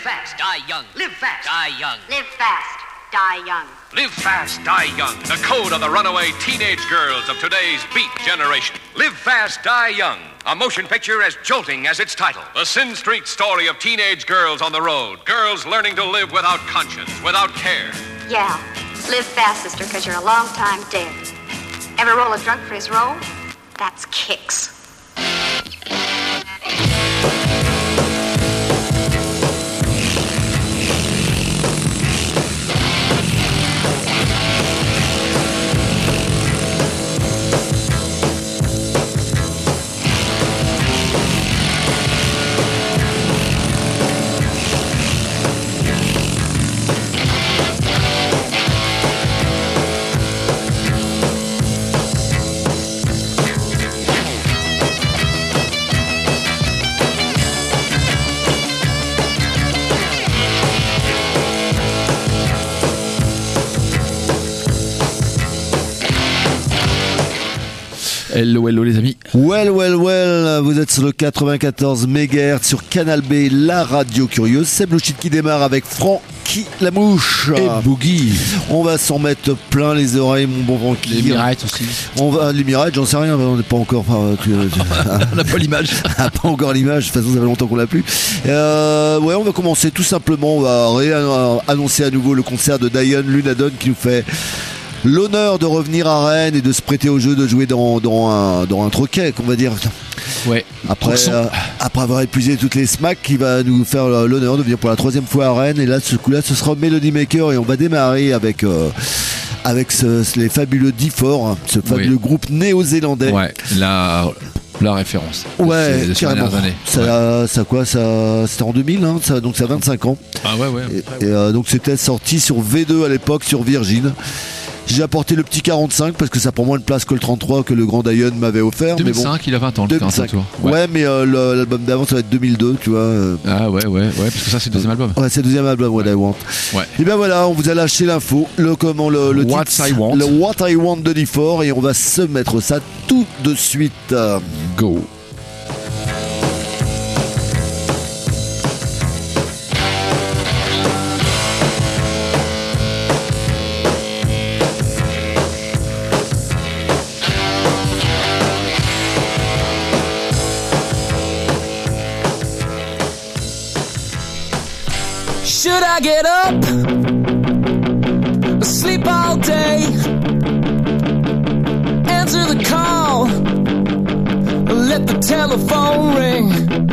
fast, die young. live fast, Die young. Live fast, die young. Live fast, die young. The code of the runaway teenage girls of today's beat generation. Live fast, die young. A motion picture as jolting as its title. The Sin Street story of teenage girls on the road. Girls learning to live without conscience, without care. Yeah, live fast, sister, because you're a long time dead. Ever roll a drunk for his roll? That's kicks. Hello, hello les amis. Well, vous êtes sur le 94 MHz sur Canal B, la radio curieuse. C'est Blue Shit qui démarre avec Francky la mouche. Et Boogie. On va s'en mettre plein les oreilles, mon bon Francky. Les Mirates aussi. Les Mirates, j'en sais rien, on n'est pas encore. On n'a pas l'image. Pas encore l'image, de toute façon ça fait longtemps qu'on l'a plus. On va commencer tout simplement, on va annoncer à nouveau le concert de Diane Lunadon qui nous fait l'honneur de revenir à Rennes et de se prêter au jeu de jouer dans un troquet, qu'on va dire. Ouais. Après avoir épuisé toutes les smacks, qui va nous faire l'honneur de venir pour la 3e fois à Rennes. Et là, ce coup-là, ce sera Melody Maker et on va démarrer avec les fabuleux D4, ce fabuleux groupe néo-zélandais. Ouais. La référence. Ouais, carrément. Années. C'était en 2000, hein, donc ça a 25 ans. Ah ouais. Et donc c'était sorti sur V2 à l'époque, sur Virgin. J'ai apporté le petit 45 parce que ça prend moins de place que le 33 que le grand Dion m'avait offert. 2005, mais bon, il a 20 ans, le 2005. toi. Ouais, mais l'album d'avant, ça va être 2002, tu vois. Ah ouais, parce que ça, c'est le deuxième album. Ouais, c'est le deuxième album, What I Want. Ouais. Et bien voilà, on vous a lâché l'info, le What titre, I Want. le What I Want de D4, et on va se mettre ça tout de suite. Go. Should I get up, sleep all day, answer the call, let the telephone ring,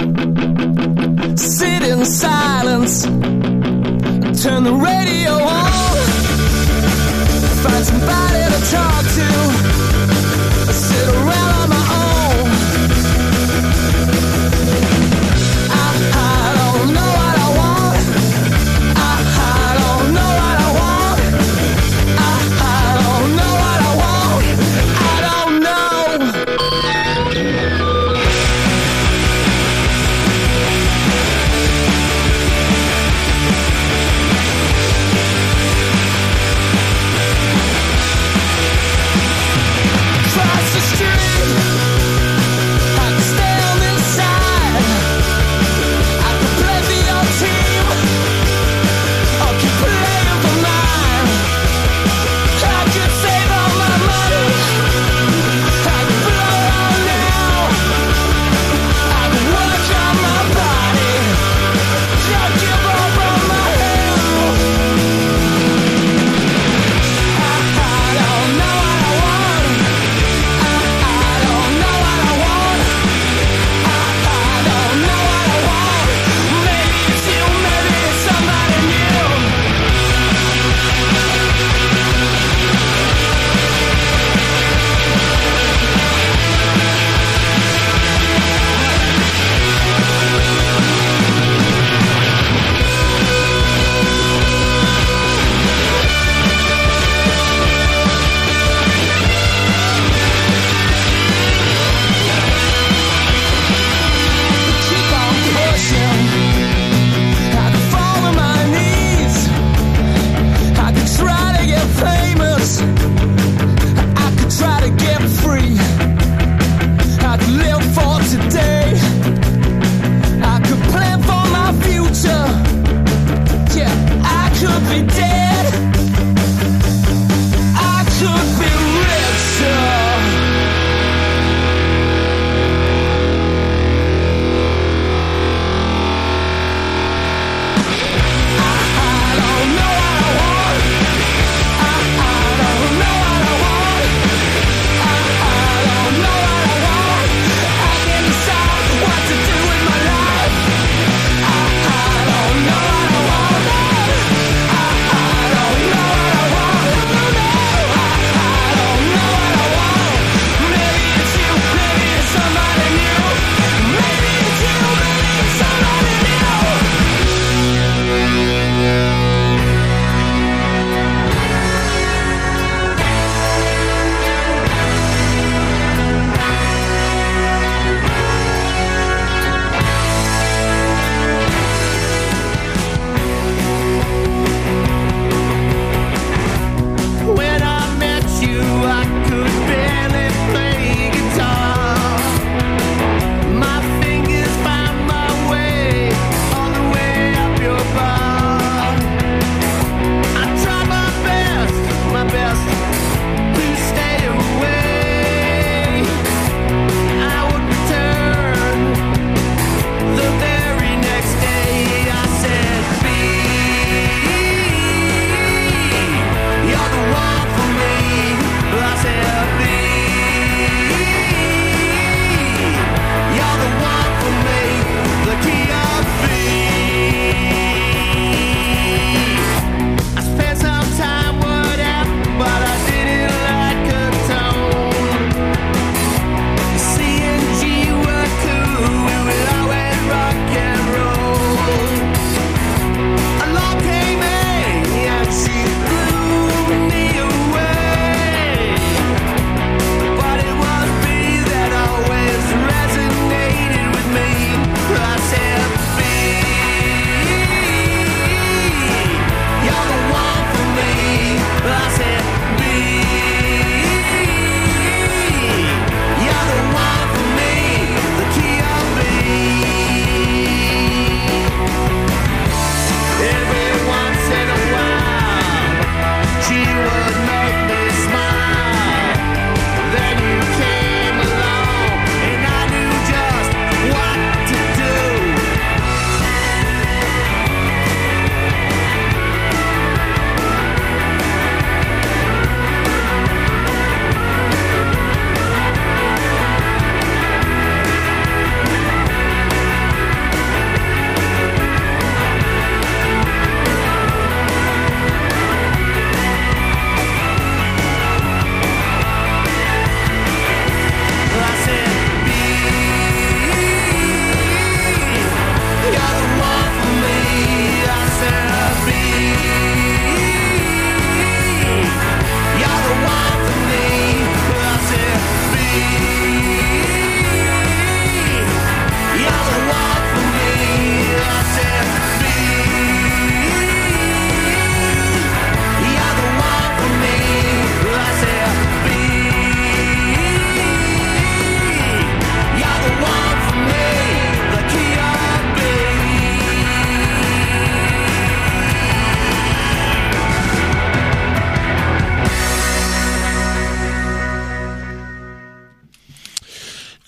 sit in silence, turn the radio on, find somebody to talk to, sit around on my own. I don't know what I want. I don't know what I want. I don't know what I want. I don't know.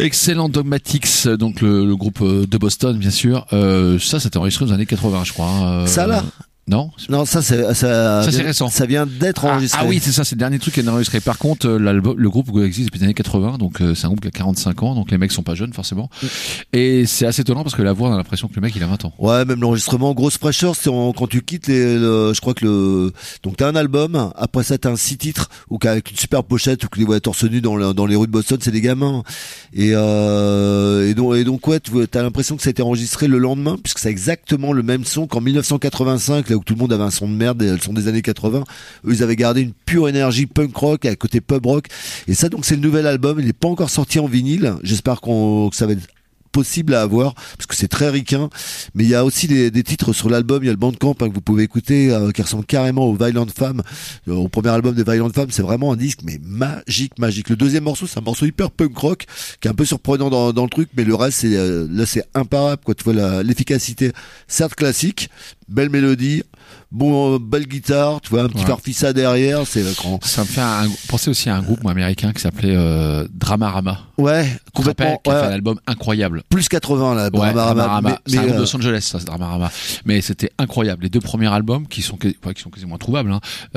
Excellent Dogmatics, donc le groupe de Boston, bien sûr. Ça, c'était enregistré aux années 80, je crois. Ça, là? Non, ça c'est récent. Ça vient d'être enregistré. Ah oui, c'est ça, c'est le dernier truc qui est enregistré. Par contre, le groupe existe depuis les années 80, donc c'est un groupe qui a 45 ans, donc les mecs sont pas jeunes forcément. Et c'est assez étonnant parce que la voix, on a l'impression que le mec il a 20 ans. Ouais, même l'enregistrement, grosse fraîcheur, c'est quand tu quittes je crois que donc t'as un album, après ça t'as un 6 titres, ou avec une super pochette, ou que les voix torse nu dans les rues de Boston, c'est des gamins. Et donc ouais, t'as l'impression que ça a été enregistré le lendemain, puisque c'est exactement le même son qu'en 1985, là où tout le monde avait un son de merde, le son des années 80. Eux, ils avaient gardé une pure énergie punk rock, à côté pub rock. Et ça, donc, c'est le nouvel album. Il n'est pas encore sorti en vinyle. J'espère que ça va être possible à avoir, parce que c'est très ricain. Mais il y a aussi des titres sur l'album. Il y a le Bandcamp que vous pouvez écouter, qui ressemble carrément au Violent Femmes, au premier album des Violent Femmes. C'est vraiment un disque, mais magique. Le deuxième morceau, c'est un morceau hyper punk rock, qui est un peu surprenant dans le truc, mais le reste, là, c'est imparable, quoi. Tu vois l'efficacité, certes classique, belle mélodie, belle guitare, tu vois, un petit farfissa derrière, c'est grand. Ça me fait penser aussi à un groupe américain qui s'appelait Dramarama. Ouais, complètement. Qui a fait un album incroyable. Plus 80 là, Dramarama. C'est un groupe de Los Angeles, ça, c'est Dramarama. Mais c'était incroyable. Les deux premiers albums qui sont quasiment introuvables,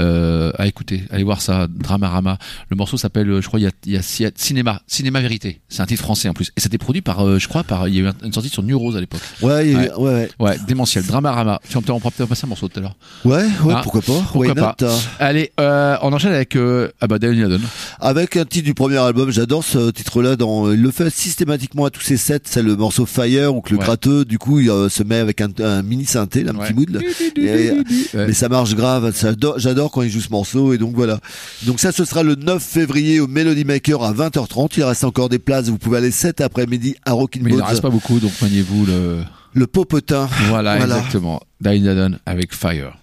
à écouter. Allez voir ça, Dramarama. Le morceau s'appelle, je crois, il y a Cinéma Vérité. C'est un titre français en plus. Et c'était produit par, il y a eu une sortie sur Neurose à l'époque. Ouais, démentiel. Dramarama. On pourra peut-être passer un morceau tout à l'heure. Ouais, pourquoi pas. Pourquoi pas. Allez, on enchaîne avec Daniel Ladon. Avec un titre du premier album, j'adore ce titre-là. Il le fait systématiquement à tous ses sets. C'est le morceau Fire, où le gratteux, du coup, il se met avec un mini synthé, là, un petit mood. Mais ça marche grave. J'adore quand il joue ce morceau. Et donc voilà. Donc ça, ce sera le 9 février au Melody Maker à 20h30. Il reste encore des places. Vous pouvez aller cet après-midi à Rockin' Bones. Mais il n'en reste pas beaucoup, donc maniez-vous le popotin. Voilà, exactement. Daniel Ladon avec Fire.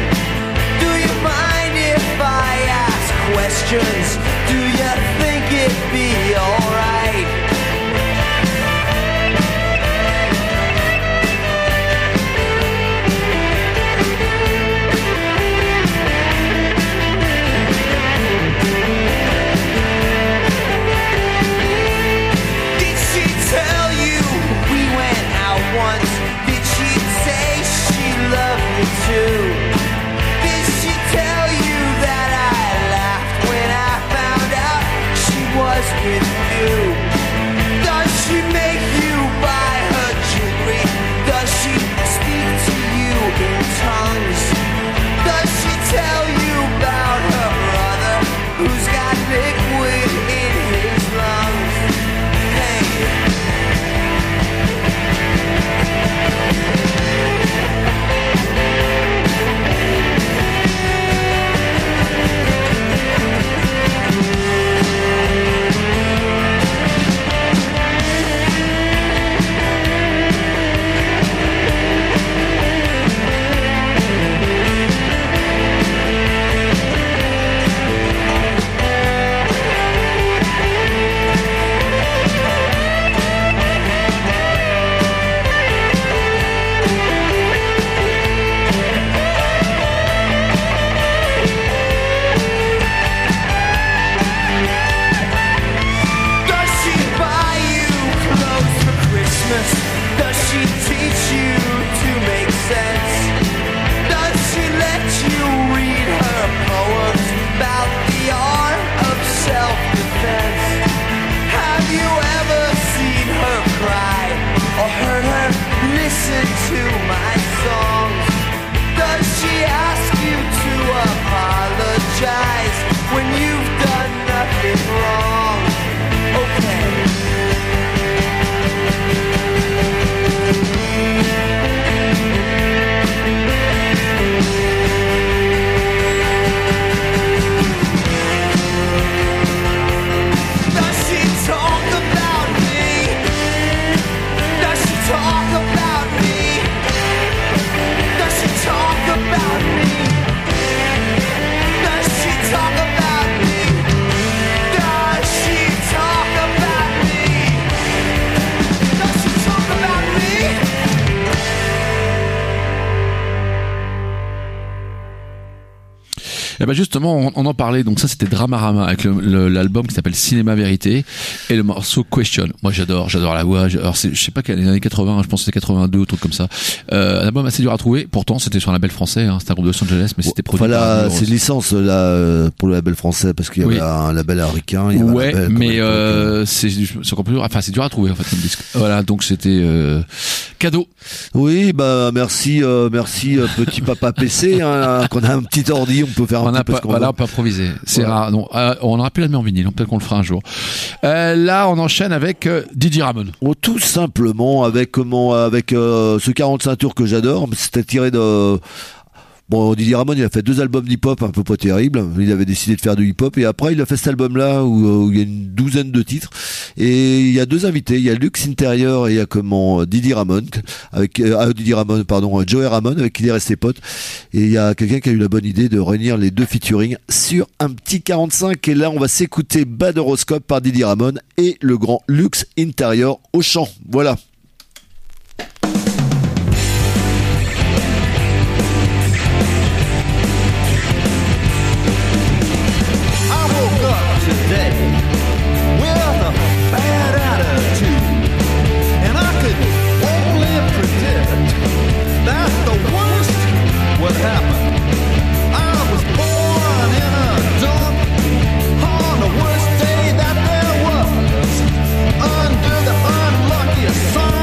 questions. Do you think it Et ben justement, on en parlait. Donc ça, c'était Dramarama avec l'album qui s'appelle Cinéma Vérité et le morceau Question. Moi, j'adore la voix. Alors, je sais pas quelle les années 80, je pense que c'était 82 ou truc comme ça. Un album assez dur à trouver. Pourtant, c'était sur un label français. C'était un groupe de Los Angeles, mais c'était produit. Voilà, c'est une licence là pour le label français parce qu'il y avait un label américain. Il y avait un label, mais c'est encore plus dur. Enfin, c'est dur à trouver en fait comme disque. Voilà, donc c'était cadeau. Oui, bah merci petit papa PC. Qu'on a un petit ordi, on peut faire un petit peu ce qu'on veut. Voilà, on peut improviser. C'est rare. Non, on aura pu la mettre en vinyle. Peut-être qu'on le fera un jour. Là, on enchaîne avec Didier Ramone. Tout simplement avec ce 45 tours que j'adore. C'était tiré de. Bon, Didier Ramone, il a fait 2 albums d'hip-hop un peu pas terribles. Il avait décidé de faire du hip-hop et après il a fait cet album-là où il y a une douzaine de titres et il y a 2 invités. Il y a Lux Interior et il y a Didier Ramone Joey Ramone avec qui il est resté pote. Et il y a quelqu'un qui a eu la bonne idée de réunir les 2 featuring sur un petit 45. Et là, on va s'écouter Bad Horoscope par Didier Ramone et le grand Lux Interior au chant. Voilà. Under the unlucky sun.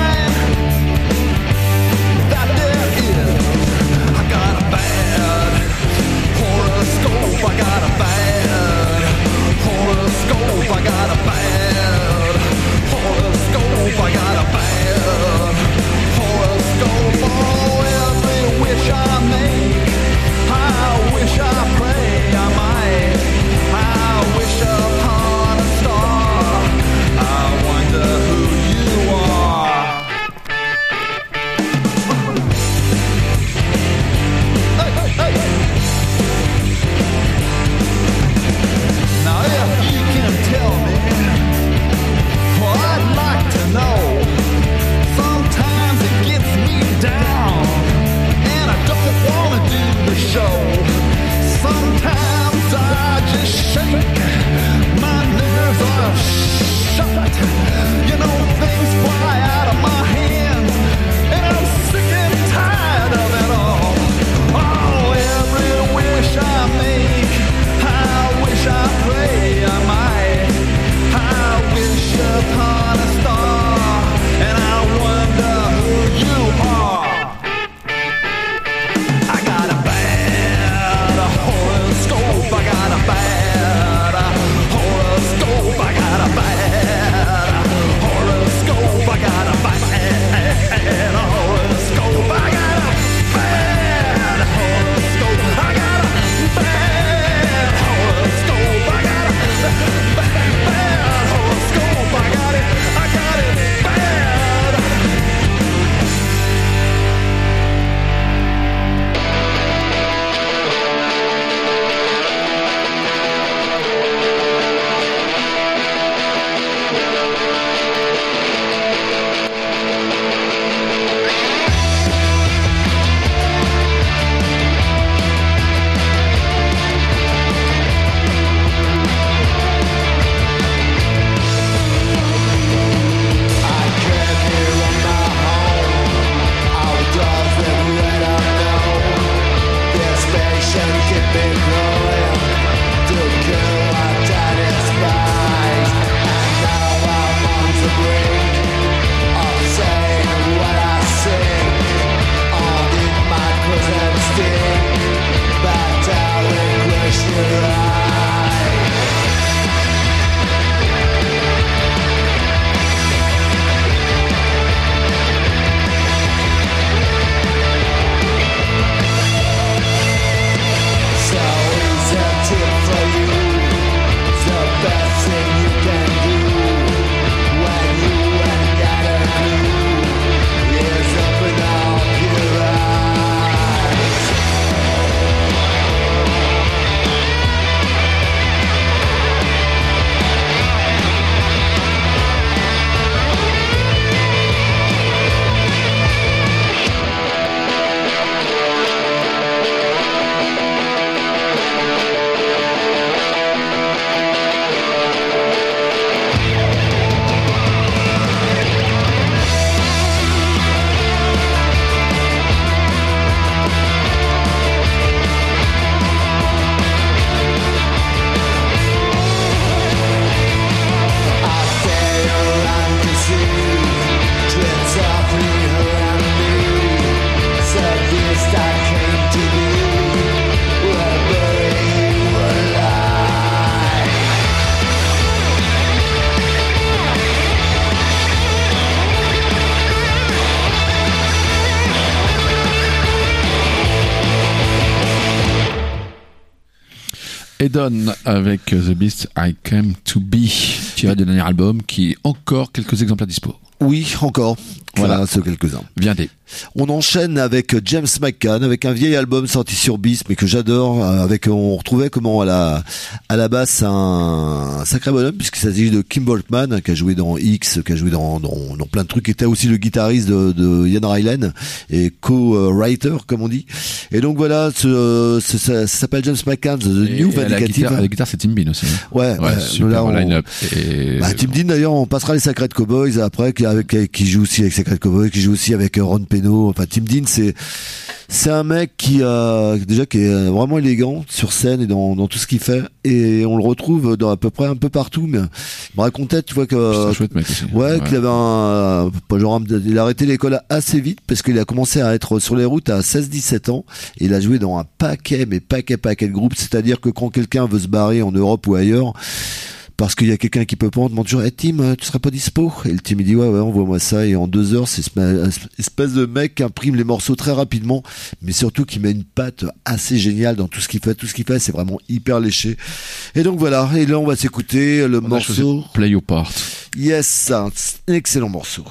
Edon avec The Beast I Came to Be, tiré du dernier album qui est encore quelques exemplaires dispo. Oui, encore. Voilà, ce quelques-uns. Viendez. On enchaîne avec James McCann, avec un vieil album sorti sur Beast, mais que j'adore. On retrouvait comment à la basse un sacré bonhomme, puisqu'il s'agit de Kim Boltman, qui a joué dans X, qui a joué dans plein de trucs, qui était aussi le guitariste de Ian Ryland et co-writer, comme on dit. Et donc voilà, ça s'appelle James McCann, The New Vindicative. La guitare, c'est Tim Bean aussi. Ouais, super là, line-up. Tim Dean d'ailleurs, on passera les Sacred Cowboys après, qui joue aussi avec Sacred Cowboys, qui joue aussi avec Ron Peno. Enfin, Tim Dean, c'est un mec qui est vraiment élégant sur scène et dans tout ce qu'il fait, et on le retrouve dans à peu près un peu partout. Mais il me racontait, tu vois, que c'est un chouette mec aussi. qu'il avait il a arrêté l'école assez vite parce qu'il a commencé à être sur les routes à 16-17 ans, et il a joué dans un paquet de groupes. C'est-à-dire que quand quelqu'un veut se barrer en Europe ou ailleurs, parce qu'il y a quelqu'un qui peut pas, on demande toujours, Tim, tu serais pas dispo? Et le Tim, il dit, ouais, envoie-moi ça. Et en 2 heures, c'est espèce de mec qui imprime les morceaux très rapidement, mais surtout qui met une patte assez géniale dans tout ce qu'il fait. Tout ce qu'il fait, c'est vraiment hyper léché. Et donc voilà. Et là, on va s'écouter le morceau Play Your Part. Yes, c'est un excellent morceau.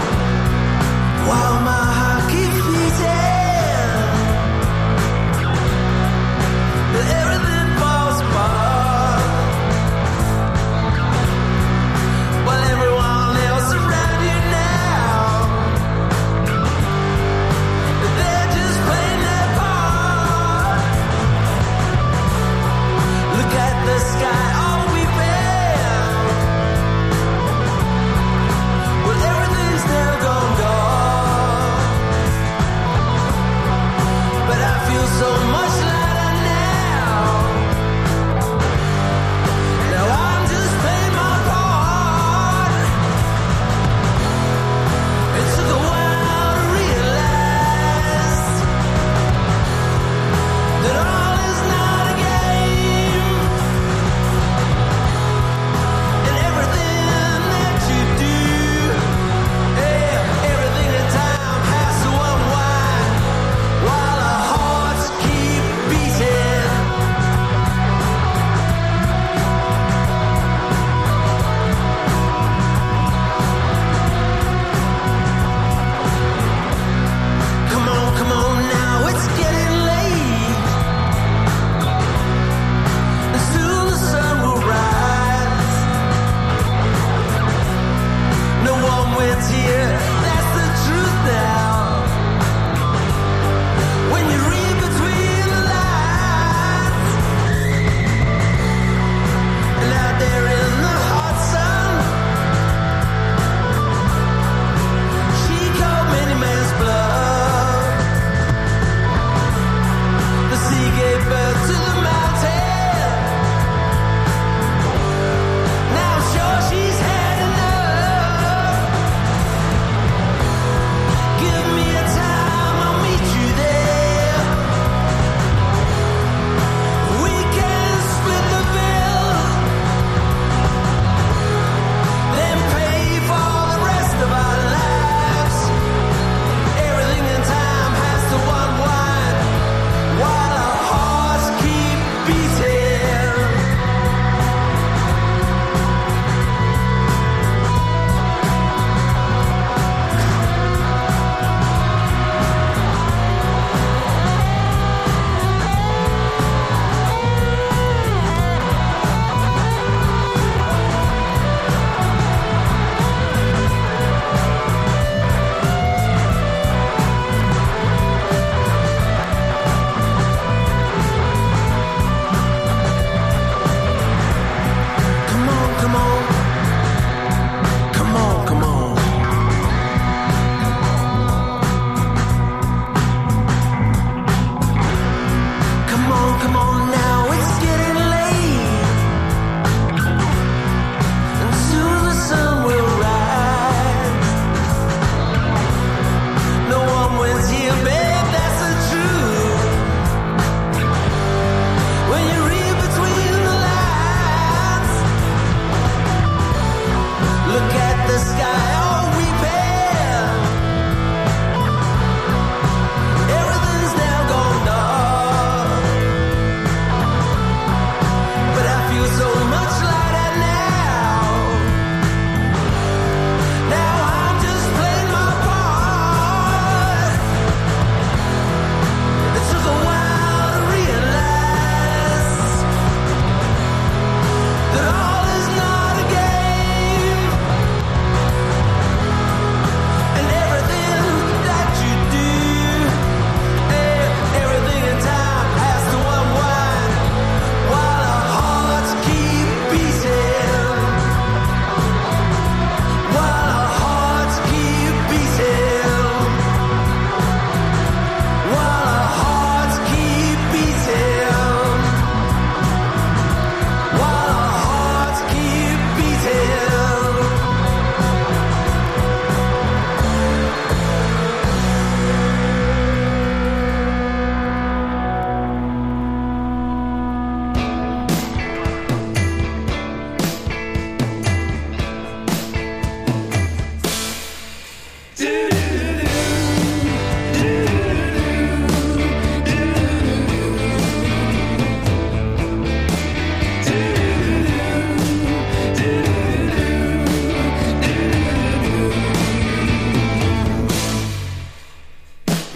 While my heart keeps beating,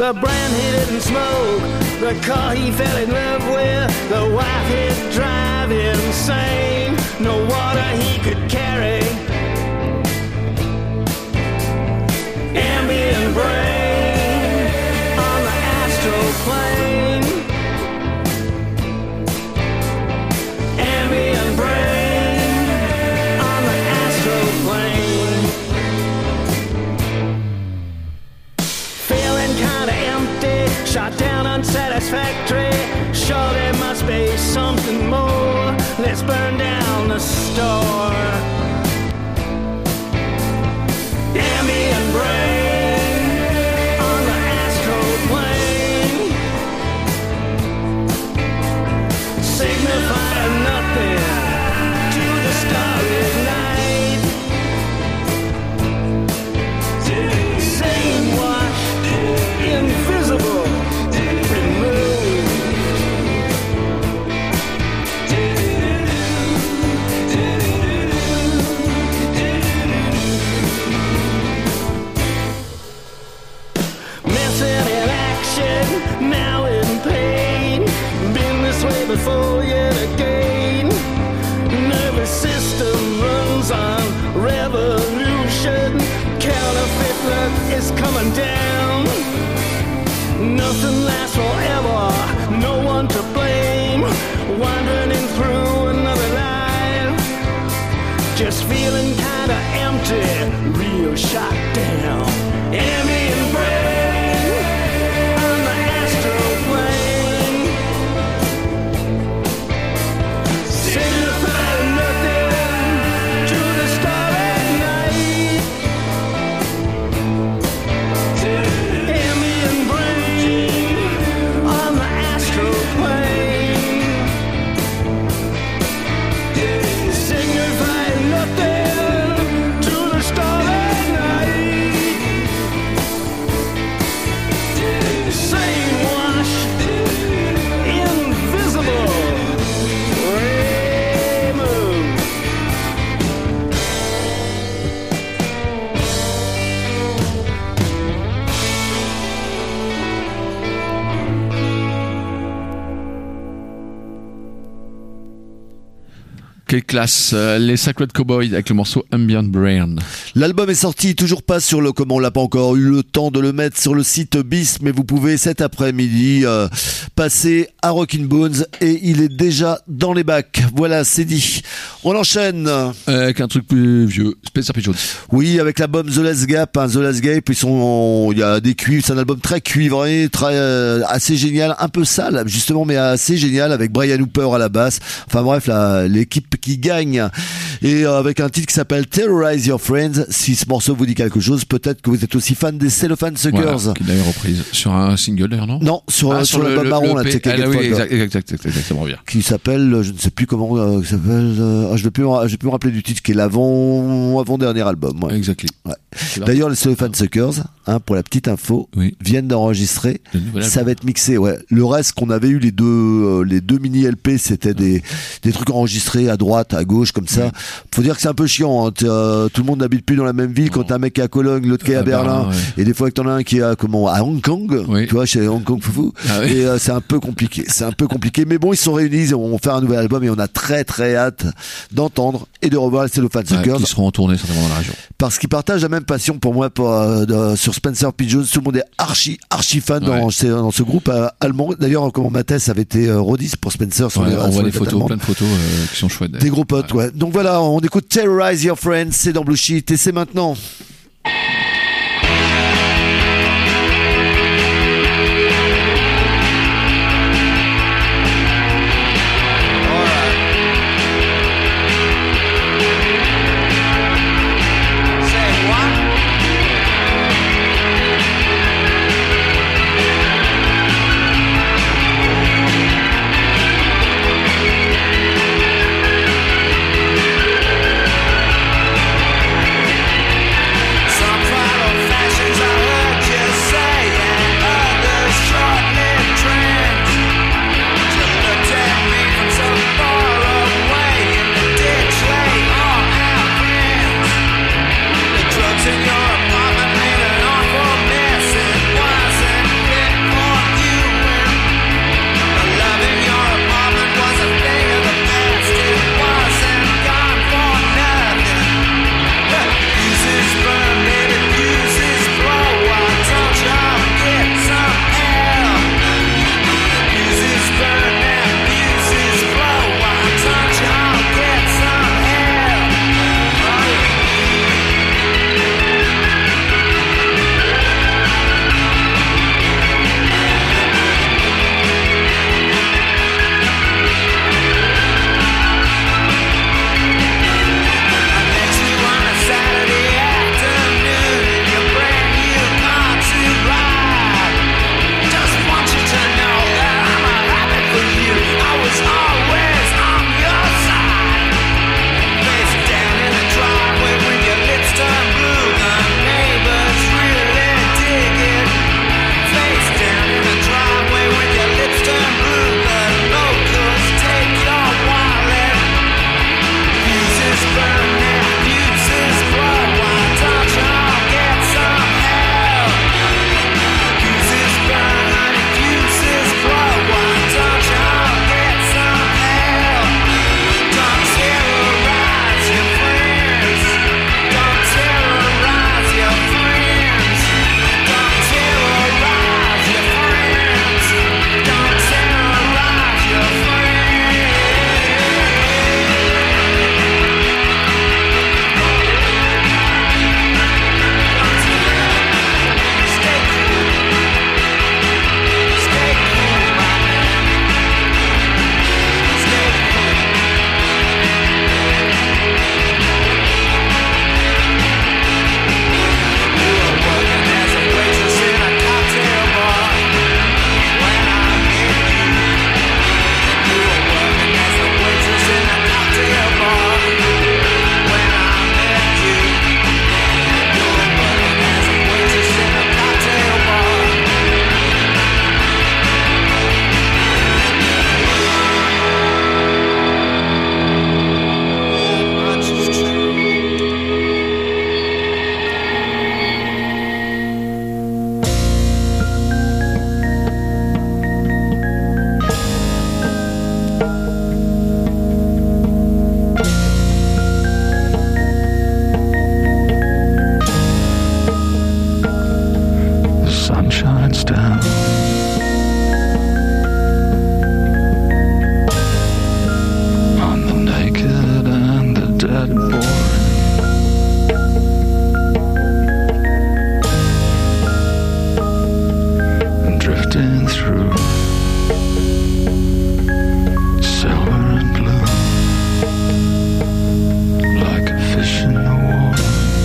the brand he didn't smoke, the car he fell in love with, the wife he'd drive insane, no water he could carry, ambient brain on the astral plane, ambient brain on the astral plane. Feeling kinda empty, shot down unsatisfactory, sure there must be something more, let's burn down the store. Ambient brain on the astral plane, signifying nothing to the starry night. Sane washed, invisible, removed. Missing in action, now in pain. Been this way before yet again. Nervous system runs on revolution. Counterfeit luck is coming down. Nothing lasts forever, no one to blame. Wandering through another life, just feeling kinda empty, real shot down. Ambient brain on the astral plane, signifying nothing to the starry night. Ambient brain on the astral plane, signifying nothing to the starry night. Sane washed, invisible, removed. Quelle classe, les Sacred Cowboys avec le morceau Ambient Brain. L'album est sorti, toujours pas sur le, comment on l'a pas encore eu le temps de le mettre sur le site BIS, mais vous pouvez cet après-midi passer à Rockin' Bones et il est déjà dans les bacs. Voilà, c'est dit. On enchaîne. Avec un truc plus vieux, Spencer P. Jones. Oui, avec l'album The Last Gap, The Last Gap, il y a des cuivres, c'est un album très cuivré, très assez génial, un peu sale justement, mais assez génial avec Brian Hooper à la basse. Enfin bref, l'équipe qui gagne et avec un titre qui s'appelle Terrorize Your Friends. Si ce morceau vous dit quelque chose, peut-être que vous êtes aussi fan des Cellophane Suckers. Voilà, qui est d'ailleurs reprise sur un single d'ailleurs, non? Non, sur l'album marron là, c'est oui, exactement bien. Qui s'appelle, je ne sais plus comment, s'appelle. Je vais plus me rappeler du titre, qui est l'avant-dernier album. Ouais. Exactement. Ouais. D'ailleurs, les Cellophane Suckers, pour la petite info, viennent d'enregistrer. Ça va être mixé. Ouais. Le reste qu'on avait eu les deux mini LP, c'était des trucs enregistrés à droite, à gauche, comme ça. Faut dire que c'est un peu chiant. Hein. Tout le monde n'habite plus dans la même ville. Quand t'as un mec qui est à Cologne, l'autre qui est à Berlin, et des fois que t'en as un qui est à Hong Kong, tu vois, chez Hong Kong Foufou. Et c'est un peu compliqué. Mais bon, ils se sont réunis, ils vont faire un nouvel album et on a très très hâte d'entendre et de revoir les Cellophane Suckers. Qui seront en tournée certainement dans la région. Parce qu'ils partagent la même passion pour moi sur Spencer P. Jones. Tout le monde est archi fan dans ce groupe allemand. D'ailleurs, comment Mathès avait été rodiste pour Spencer sur on voit des photos, plein de photos qui sont chouettes. Des gros potes, ouais. Donc voilà, on écoute Terrorize Your Friends, c'est dans Blue Sheet et c'est maintenant. Some that boring. And drifting through silver and blue, like a fish in the water.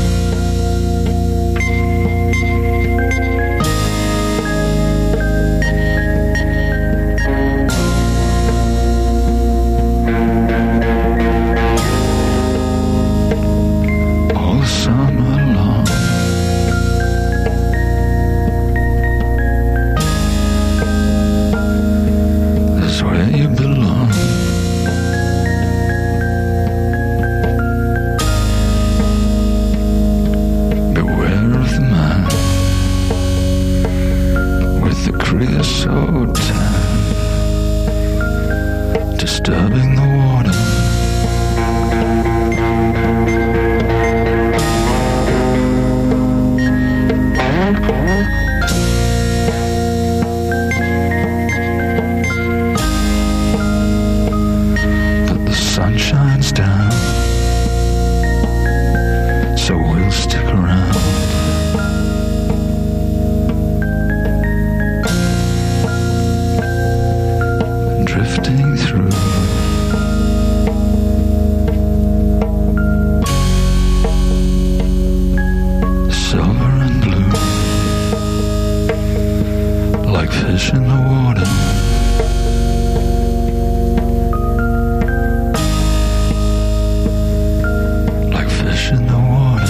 All summer long, that's where you belong. Beware of the man with the creosote tan, disturbing the water. But the sun shines down, so we'll stick around. Drifting through silver and blue, like fish in the water. Like fish in the water.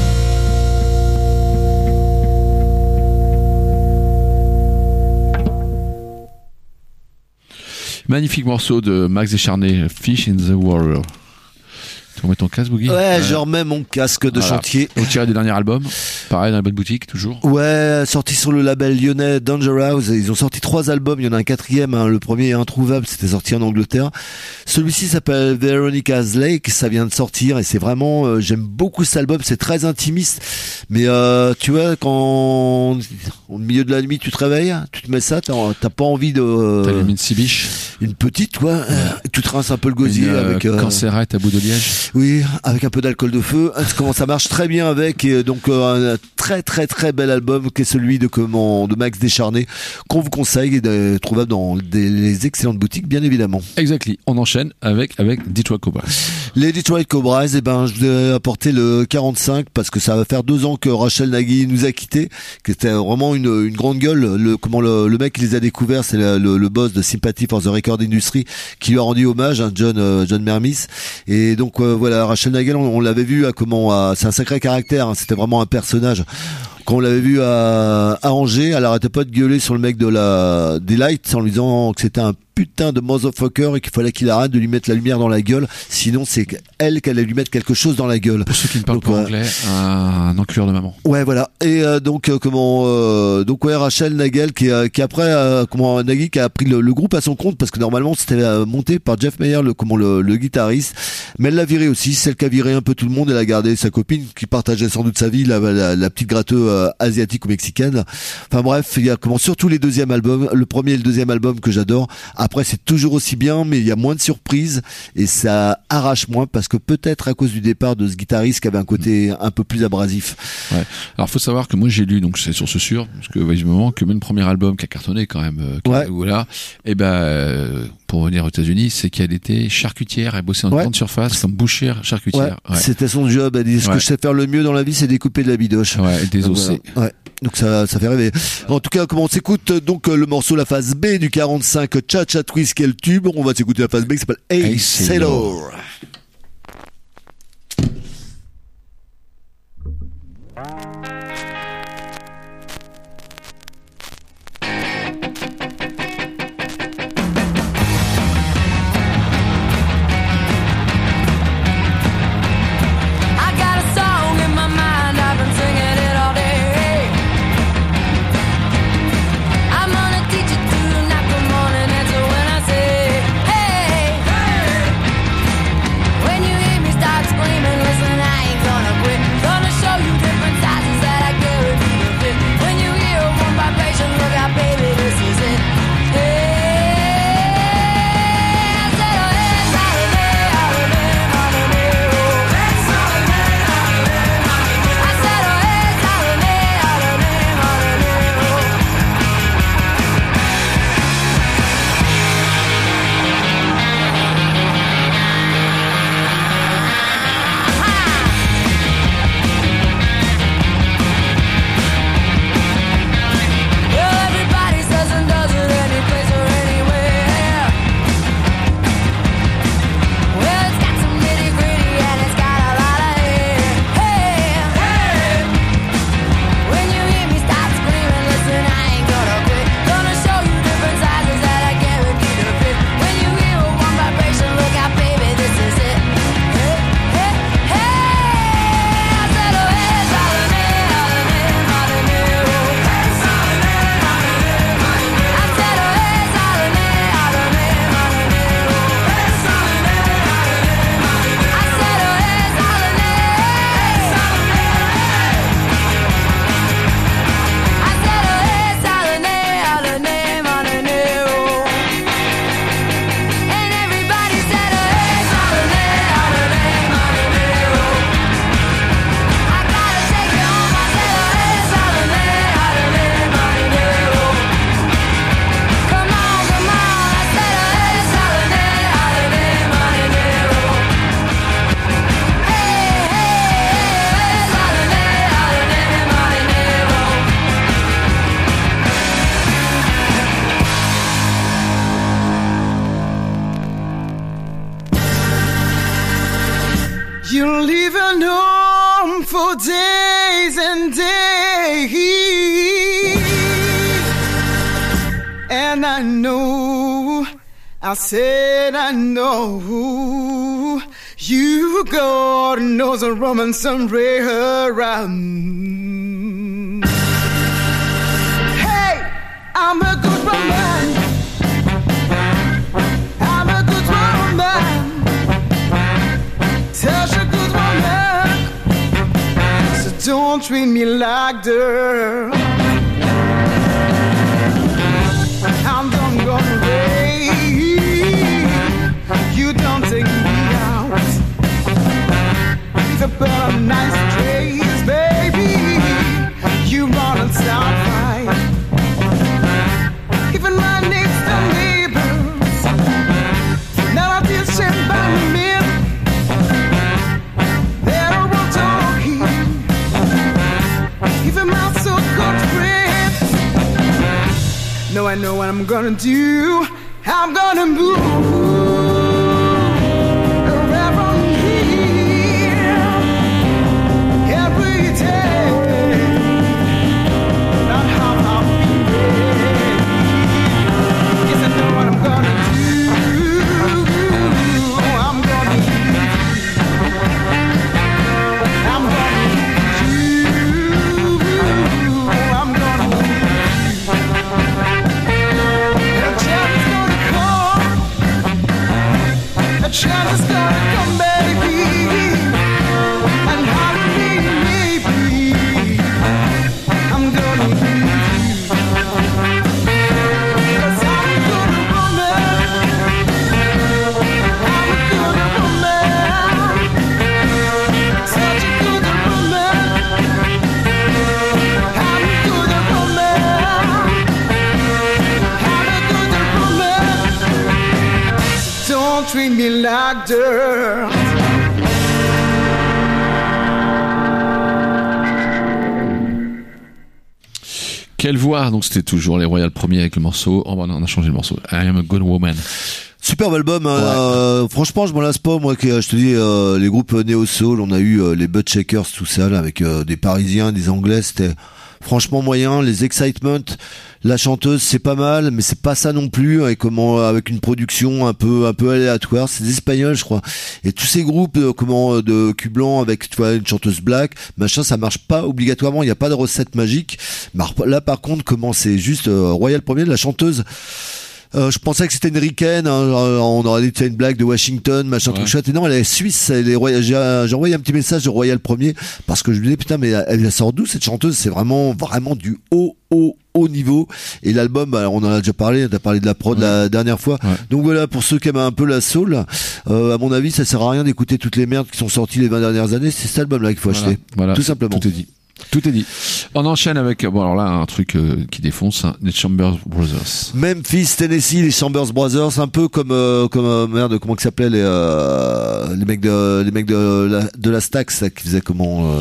Magnifique morceau de Max Descharnés, Fish in the Water. Tu remets ton casque, Boogie? Ouais, je remets mon casque de chantier. Au tiré du dernier album, pareil dans la bonne boutique, toujours. Ouais, sorti sur le label lyonnais Danger House. Ils ont sorti 3 albums, il y en a un 4e, hein. Le premier est introuvable, c'était sorti en Angleterre. Celui-ci s'appelle Veronica's Lake, ça vient de sortir et c'est vraiment, j'aime beaucoup cet album, c'est très intimiste. Mais tu vois, quand au milieu de la nuit tu te réveilles, tu te mets ça, t'as pas envie de... T'as une cibiche. Une petite, quoi. Tu te rinces un peu le gosier avec... Cancerette à bout de liège. Oui, avec un peu d'alcool de feu. Comment ça marche très bien avec. Et donc un très très très bel album qui est celui de Max Descharnés, qu'on vous conseille et trouvable dans les excellentes boutiques, bien évidemment. Exactly. On enchaîne avec Detroit Cobras. Les Detroit Cobras, je vous ai apporté le 45 parce que ça va faire 2 ans que Rachel Nagy nous a quittés, que c'était vraiment une grande gueule. Le mec qui les a découverts, c'est le boss de Sympathy for the Record Industry qui lui a rendu hommage, hein, John Mermis. Et donc voilà, Rachel Nagel, on l'avait vu c'est un sacré caractère, hein, c'était vraiment un personnage. Quand on l'avait vu à Angers, elle arrêtait pas de gueuler sur le mec des Lights en lui disant que c'était un putain de motherfucker et qu'il fallait qu'il arrête de lui mettre la lumière dans la gueule, sinon c'est elle qui allait lui mettre quelque chose dans la gueule. Pour ceux qui ne parlent pas anglais, un enculeur de maman. Ouais, voilà. Et donc Rachel Nagel qui après Nagy qui a pris le groupe à son compte parce que normalement c'était monté par Jeff Mayer le guitariste, mais elle l'a viré aussi, celle qui a viré un peu tout le monde. Elle a gardé sa copine qui partageait sans doute sa vie, la petite gratteuse asiatique ou mexicaine. Enfin bref, il y a surtout les deuxièmes albums, le premier et le deuxième album que j'adore. Après c'est toujours aussi bien, mais il y a moins de surprises et ça arrache moins parce que peut-être à cause du départ de ce guitariste qui avait un côté un peu plus abrasif. Ouais. Alors faut savoir que moi j'ai lu, donc c'est sur ce sûr, parce que visiblement que même le premier album qui a cartonné quand même, voilà, et pour venir aux États-Unis, c'est qu'elle était charcutière, elle bossait dans une grande surface comme bouchère charcutière. Ouais. C'était son job. Elle dit ce que je sais faire le mieux dans la vie, c'est découper de la bidoche. Ouais, des ossets. Voilà. Ouais. Donc ça fait rêver. En tout cas, comment on s'écoute donc le morceau, la phase B du 45, Cha Cha Twist, quel tube. On va s'écouter la phase B qui s'appelle Hey Sailor. Hey, You're leaving home for days and days, and I know, I said I know, you God knows a woman somewhere around. Hey, I'm a good woman. I'm a good woman. Such a good woman. So don't treat me like dirt. I'm done gone away. You don't take me out. To put on nice trays, baby. You run and start fight. Even my next door neighbors, now I feel shame by me. They're all talking. Even my so-called friends. No, I know what I'm gonna do. I'm gonna move. Chance is gonna come, baby, and hardly maybe I'm gonna leave you. 'Cause I'm a good woman. I'm a good woman. Such a good woman. I'm a good woman. I'm a good woman. Don't treat me like dirt. Quelle voix. Donc c'était toujours les Royal premiers avec le morceau. Oh, on a changé le morceau. I am a good woman. Superbe album, hein. Ouais. Franchement je m'en lasse pas, moi, je te dis, les groupes néo-soul, on a eu les Butt Shakers, tout ça, là, avec des Parisiens, des Anglais, c'était franchement moyen. Les Excitement, la chanteuse, c'est pas mal, mais c'est pas ça non plus, avec une production un peu aléatoire. C'est des Espagnols, je crois. Et tous ces groupes, de cul blanc avec, tu vois, une chanteuse black, machin, ça marche pas obligatoirement. Il y a pas de recette magique. Mais là, par contre, c'est juste Royal Premier, la chanteuse. Je pensais que c'était une ricaine, hein, on aurait dit que c'était une blague de Washington, machin, truc chouette. Et non, elle est suisse, j'ai envoyé un petit message de Royal Premier, parce que je me disais, putain, mais elle sort d'où cette chanteuse? C'est vraiment du haut niveau. Et l'album, on en a déjà parlé, t'as parlé de la prod la dernière fois. Ouais. Donc voilà, pour ceux qui aiment un peu la soul, à mon avis, ça sert à rien d'écouter toutes les merdes qui sont sorties les 20 dernières années. C'est cet album-là qu'il faut acheter. Voilà. Tout simplement. Tout est dit. Tout est dit. On enchaîne avec, bon, alors là, un truc qui défonce, hein, les Chambers Brothers. Memphis, Tennessee, les Chambers Brothers, un peu comme merde, comment que s'appelaient les mecs de la Stax, là, qui faisaient comment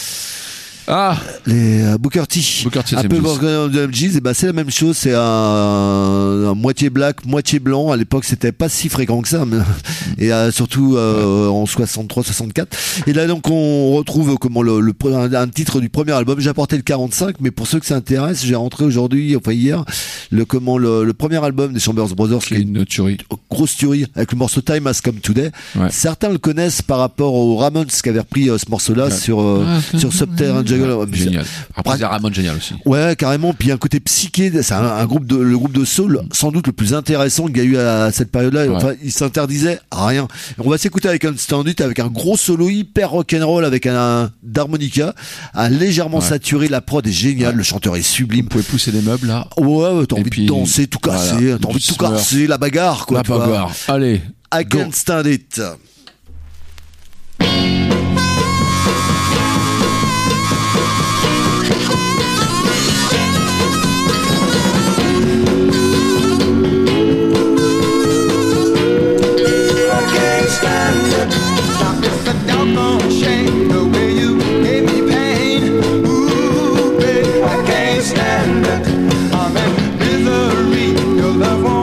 les Booker T, un peu de MGs. Et ben c'est la même chose, c'est un moitié black, moitié blanc. À l'époque, c'était pas si fréquent que ça, mais, et surtout en 63-64. Et là donc on retrouve un titre du premier album. J'ai apporté le 45, mais pour ceux que ça intéresse, j'ai rentré aujourd'hui, enfin hier, le premier album des Chambers Brothers, qui est une tuerie, grosse tuerie, avec le morceau Time Has Come Today. Ouais. Certains le connaissent par rapport aux Ramones qui avaient repris ce morceau-là sur Subterranean Jungle. Génial. Après, c'est Ramon génial aussi. Ouais, carrément. Puis un côté psyché, c'est le groupe de soul, sans doute le plus intéressant qu'il y a eu à cette période-là. Ouais. Enfin, il s'interdisait à rien. On va s'écouter avec un standard, avec un gros solo hyper rock'n'roll, avec un d'harmonica, légèrement saturé. La prod est géniale. Le chanteur est sublime. Vous pouvez pousser des meubles, là. Ouais, t'as envie de danser, tout casser. Voilà. T'as envie de tout casser, la bagarre, quoi. La bagarre. Allez. I can't stand it.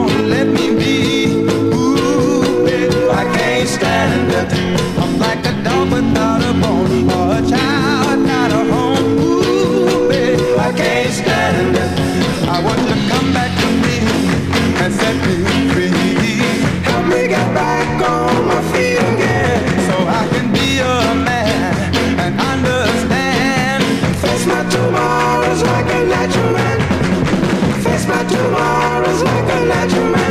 I'm like a dog. dog without a bone or a child without a home. Ooh, babe, I can't stand it. I want you to come back to me and set me free. Help me get back on my feet again so I can be a man and understand. Face my tomorrows like a natural man. Face my tomorrows like a natural man.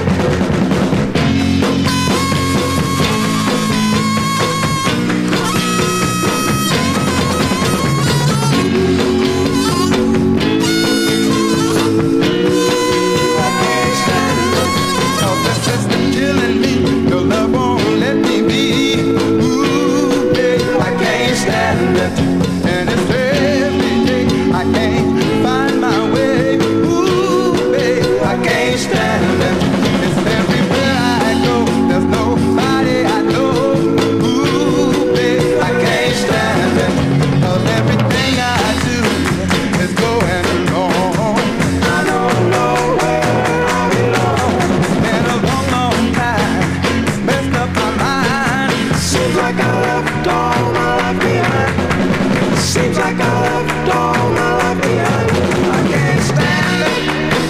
And it's every day I can't find my way. Ooh, babe, I can't stand it. It's everywhere I go. There's nobody I know. Ooh, babe, I can't stand it. 'Cause everything I do is going wrong. I don't know where I belong. It's been a long, long time. It's messed up my mind. Seems like I left all my life behind. Seems like I left all my life behind. I can't stand it.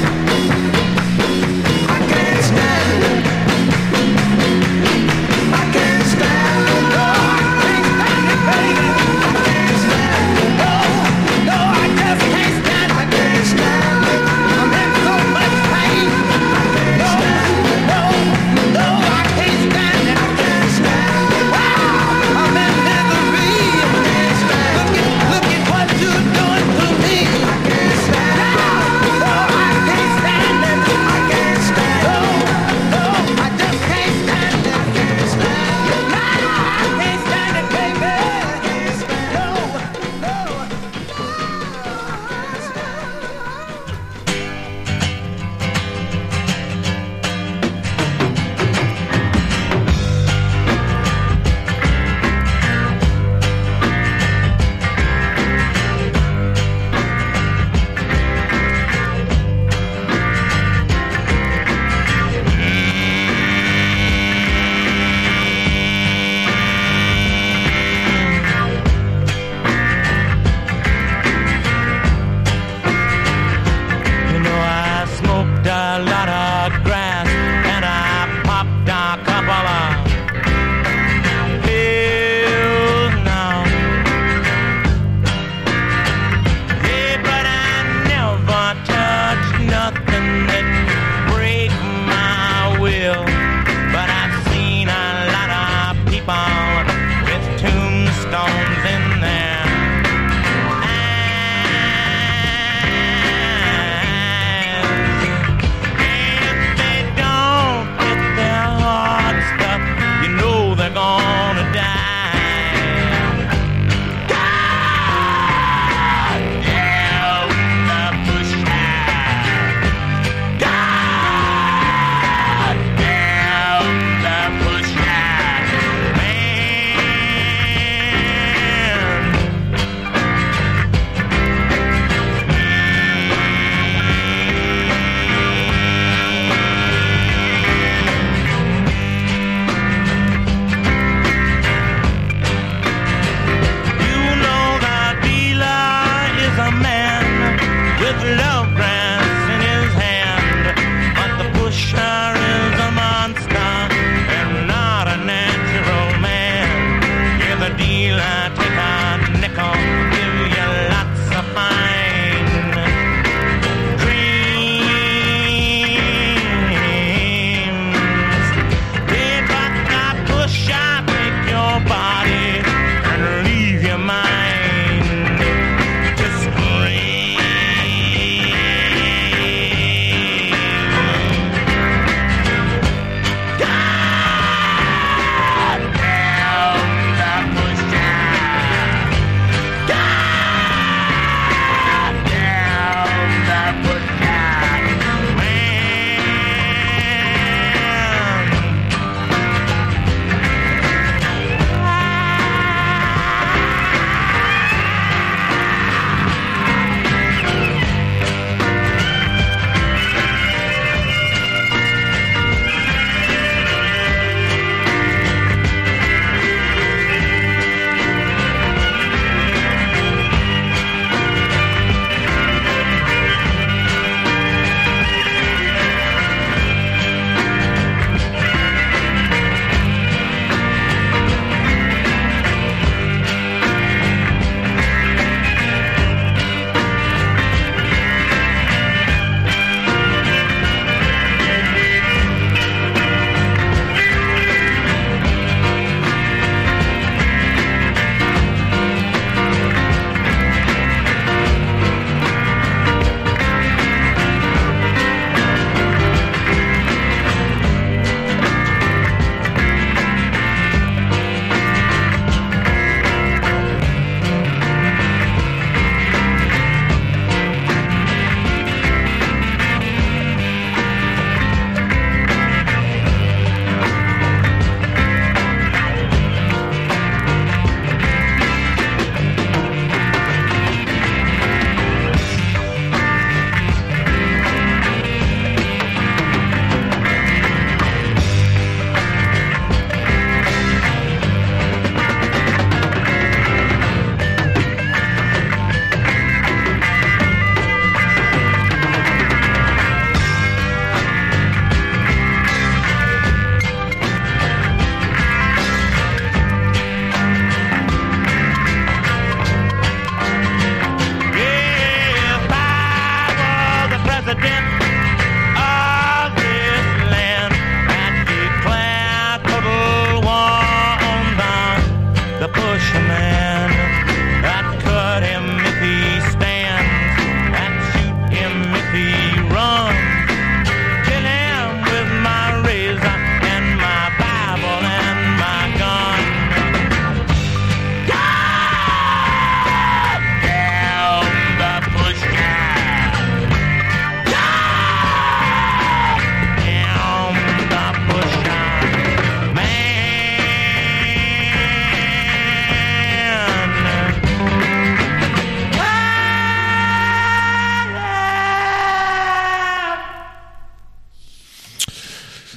I can't stand it. I can't stand it. No, I can't stand it, baby. I can't stand it. No, no, I just can't stand it. I can't stand it. I'm in so much pain. I can't stand it. No, no, I can't stand it. I can't stand it. Wow, I'm in misery. I can't stand it. Look at what you're doing to me. I can't stand it. No, I can't stand it. I can't stand it. No, no, I just can't stand it. I can't stand it. No, I can't stand it, baby. I can't stand it. No, no, I can't You know, I smoked a lot of grass and I popped a couple of pills now. Yeah, but I never touched nothing that break my will. But I've seen a lot of people with tombstones in there. If they don't get their hard stuff, you know they're gonna die. God damn the pusher. God damn the pusher.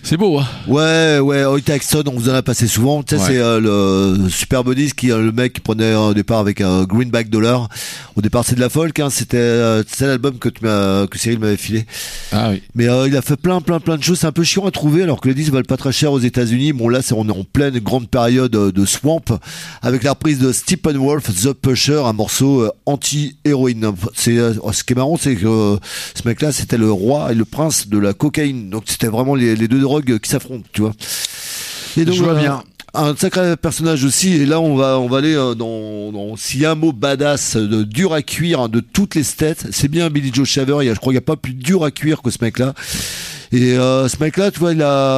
C'est beau, hein. Ouais, Hoyt Axton, on vous en a passé souvent. Tu sais, Ouais. c'est le Super Buddies qui le mec qui prenait au départ avec un Greenback Dollar. Au départ, c'est de la folk, hein. C'est l'album que Cyril m'avait filé. Ah oui. Mais il a fait plein de choses. C'est un peu chiant à trouver, alors que les disques valent pas très cher aux États-Unis. Bon, là, on est en pleine grande période de Swamp, avec la reprise de Steppenwolf, The Pusher, un morceau anti-héroïne. Ce qui est marrant, c'est que ce mec-là, c'était le roi et le prince de la cocaïne. Donc c'était vraiment les deux drogues qui s'affrontent, tu vois. Et donc, Je vois bien. Un sacré personnage aussi, et là on va aller dans s'il y a un mot badass, dur à cuire, hein, de toutes les têtes, c'est bien Billy Joe Shaver. Je crois qu'il n'y a pas plus dur à cuire que ce mec-là. Et ce mec-là, tu vois,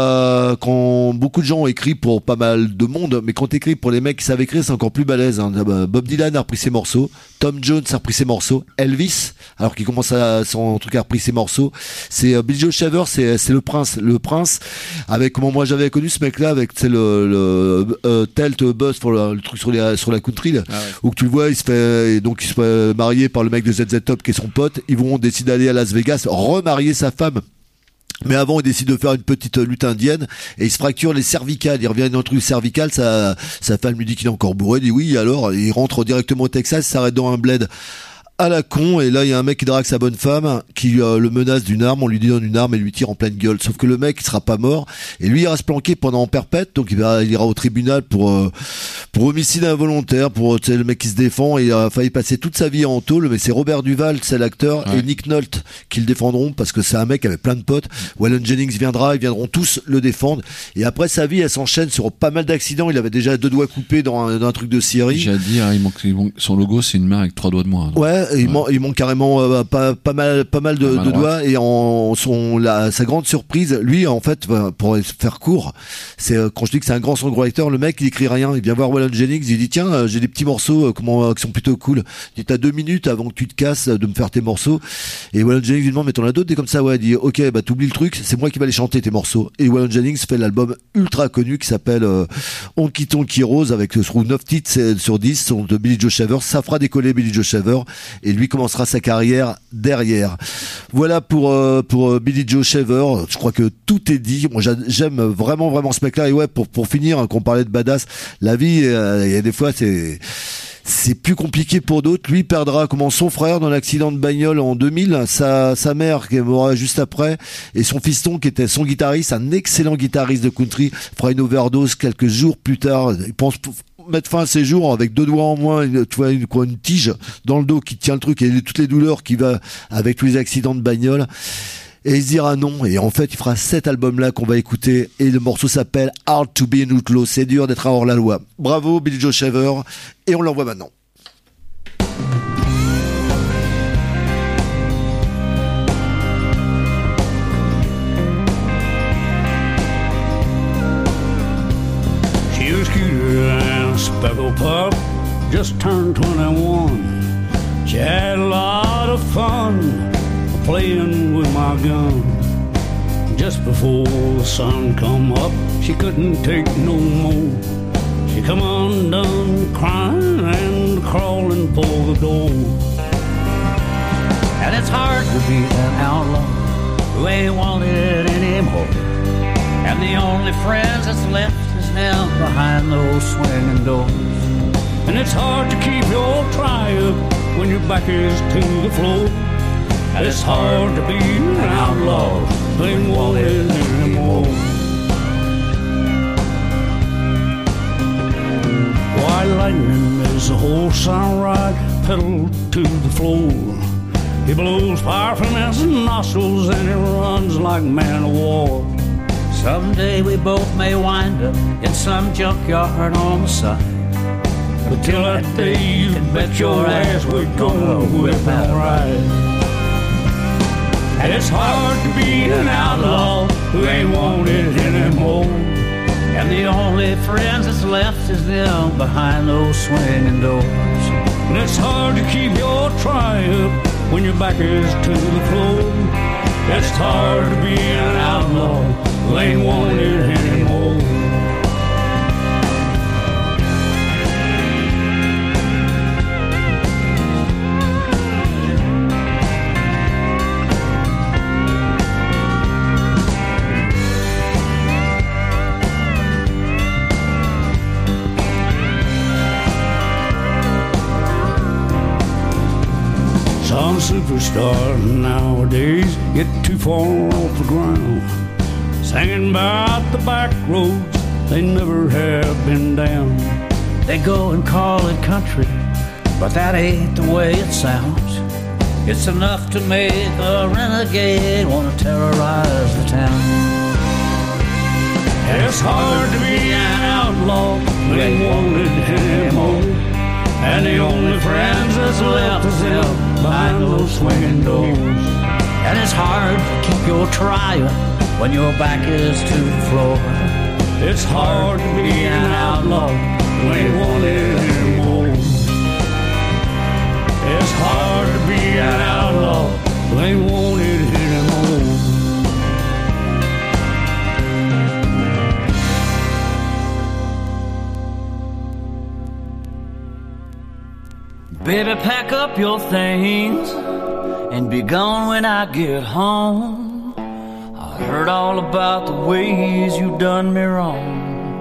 quand beaucoup de gens ont écrit pour pas mal de monde, mais quand t'écris pour les mecs qui savent écrire, c'est encore plus balèze, hein. Bob Dylan a repris ses morceaux, Tom Jones a repris ses morceaux, Elvis, alors qu'il commence son truc, a repris ses morceaux. C'est Billy Joe Shaver, c'est le prince, avec comment moi j'avais connu ce mec-là, avec le Telt Buzz pour le truc sur la country, là, où tu le vois, il se fait marier par le mec de ZZ Top qui est son pote. Ils vont décider d'aller à Las Vegas, remarier sa femme. Mais avant, il décide de faire une petite lutte indienne et il se fracture les cervicales. Il revient dans un truc cervical, sa femme lui dit qu'il est encore bourré, il dit oui, alors il rentre directement au Texas, s'arrête dans un bled à la con, et là il y a un mec qui drague sa bonne femme, qui le menace d'une arme, on lui donne une arme et lui tire en pleine gueule. Sauf que le mec il sera pas mort, et lui il va se planquer pendant perpète, donc il ira au tribunal pour homicide involontaire, le mec qui se défend, et il a failli passer toute sa vie en tôle. Mais c'est Robert Duval, c'est l'acteur, et Nick Nolte qui le défendront, parce que c'est un mec qui avait plein de potes. Waylon Jennings viendra, ils viendront tous le défendre, et après sa vie elle s'enchaîne sur pas mal d'accidents. Il avait déjà 2 doigts coupés dans un truc de Syrie. J'ai à dire, son logo c'est une main avec 3 doigts de moins. Donc. Ouais, il manque carrément pas mal de doigts, et sa grande surprise, lui en fait, pour faire court, c'est quand je dis que c'est un grand songwriter, le mec il écrit rien, il vient voir Waylon Jennings, il dit tiens, j'ai des petits morceaux qui sont plutôt cool. Il dit t'as 2 minutes avant que tu te casses de me faire tes morceaux, et Waylon Jennings lui demande mais t'en as d'autres des comme ça? Ouais, il dit ok, bah t'oublies le truc, c'est moi qui vais aller chanter tes morceaux. Et Waylon Jennings fait l'album ultra connu qui s'appelle Honky Tonky Rose, avec je trouve 9 titres sur 10 sont de Billy Joe Shaver. Ça fera décoller Billy Joe Shaver, et lui commencera sa carrière derrière. Voilà pour Billy Joe Shaver. Je crois que tout est dit. Moi j'aime vraiment ce mec-là. Et ouais, pour finir, hein, qu'on parlait de badass, la vie, il y a des fois c'est plus compliqué pour d'autres. Lui perdra comment son frère dans l'accident de bagnole en 2000, sa mère qui mourra juste après, et son fiston qui était son guitariste, un excellent guitariste de country, fera une overdose quelques jours plus tard. Il pense mettre fin à ses jours avec 2 doigts en moins, tu vois, une tige dans le dos qui tient le truc, et toutes les douleurs qui va avec tous les accidents de bagnole. Et il se dira non, et en fait il fera cet album-là qu'on va écouter, et le morceau s'appelle Hard to be an Outlaw. C'est dur d'être hors la loi. Bravo Billy Joe Shaver, et on l'envoie maintenant. She was cuter than a speckle pup, just turned 21. She had a lot of fun playing with my gun. Just before the sun come up, she couldn't take no more. She come undone crying and crawling for the door. And it's hard to be an outlaw who ain't wanted anymore. And the only friends that's left is now behind those swinging doors. And it's hard to keep your triumph when your back is to the floor. And it's hard to be an outlaw who ain't wanted anymore. White lightning is a horse I ride, pedal to the floor. He blows fire from his nostrils and he runs like man of war. Someday we both may wind up in some junkyard on the side. But till that day, you can bet your ass we're gonna whip that ride. And it's hard to be an outlaw who ain't wanted anymore. And the only friends that's left is them behind those swinging doors. And it's hard to keep your triumph when your back is to the floor. It's hard to be an outlaw who ain't wanted anymore. superstar nowadays get too far off the ground, singing about the back roads they never have been down. They go and call it country, but that ain't the way it sounds. It's enough to make a renegade want to terrorize the town. It's hard to be an outlaw, we ain't wanted anymore, and the only friends that's left is them behind those swinging doors. And it's hard to keep your trial when your back is to the floor. It's hard to be an outlaw, we ain't wanted anymore. It's hard to be an outlaw, we ain't wanted anymore. Baby, pack up your things and be gone when I get home. I heard all about the ways you done me wrong,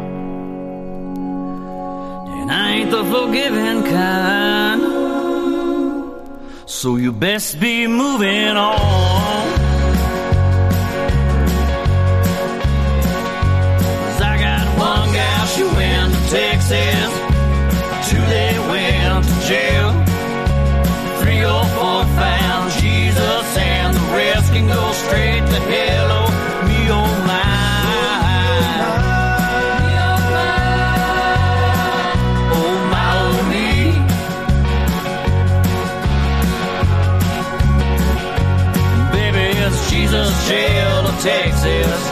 and I ain't the forgiving kind, so you best be moving on. 'Cause I got one gal, she went to Texas, two they went to jail, 3 or 4 found Jesus, and the rest can go straight to hell. Oh, me, oh, my. Oh, my, oh, me. Baby, it's Jesus jail to Texas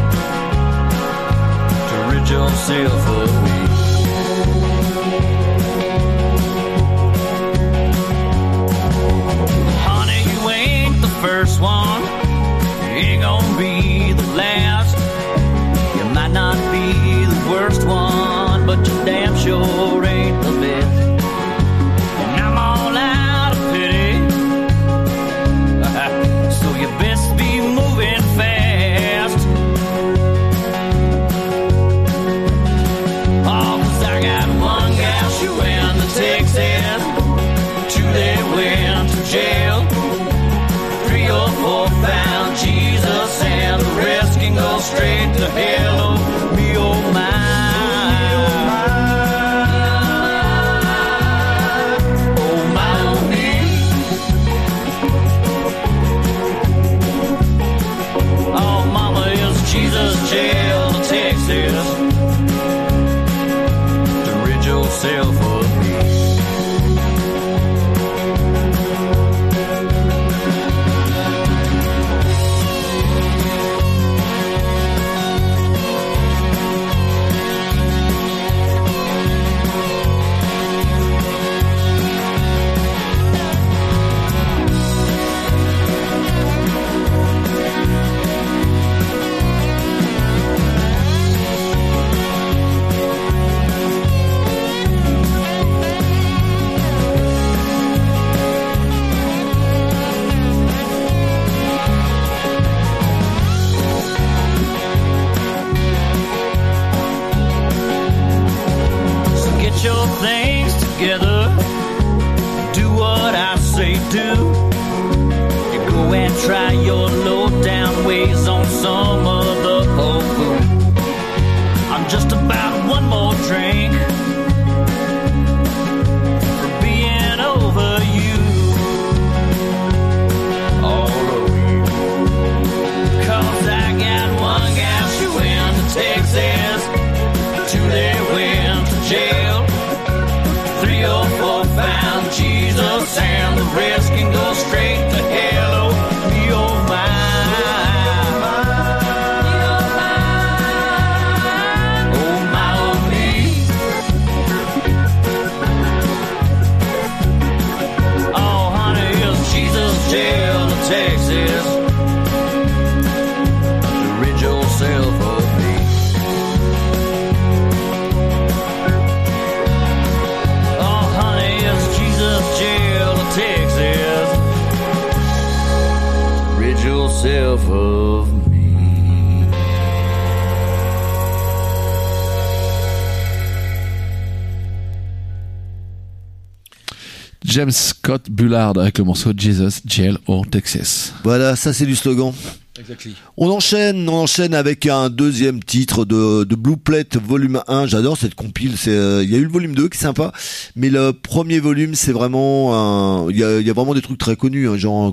to rid yourself of me. First one, you ain't gonna be the last. You might not be the worst one, but you damn sure ain't the best. And I'm all out of pity, so you best be moving fast. Oh, 'cause I got one gal, she went to Texas, 2 they went to jail, 3 or 4 found Jesus, and the rest can go straight to hell. Oh, me, oh, my. Oh, my, oh, me. Oh, mama, is Jesus jail to Texas to rid yourself of me. Your things together, do what I say do. You go and try your low down ways on some other old fool. I'm just about one more drink for being over you, all over you. 'Cause I got one gal, she went to Texas, 2 they went to jail, 3 or 4 found Jesus, and the rest can go straight to hell. Oh, me, oh, my. Oh, my, oh, me. Oh, honey, it's Jesus jail to Texas to rid yourself of me. Jail to Texas James Scott Bullard avec le morceau Jesus, Jail or Texas. Voilà, ça c'est du slogan. Exactly. On enchaîne avec un deuxième titre de Blue Plate volume 1. J'adore cette compile. Il y a eu le volume 2 qui est sympa, mais le premier volume c'est vraiment il y a vraiment des trucs très connus, hein, genre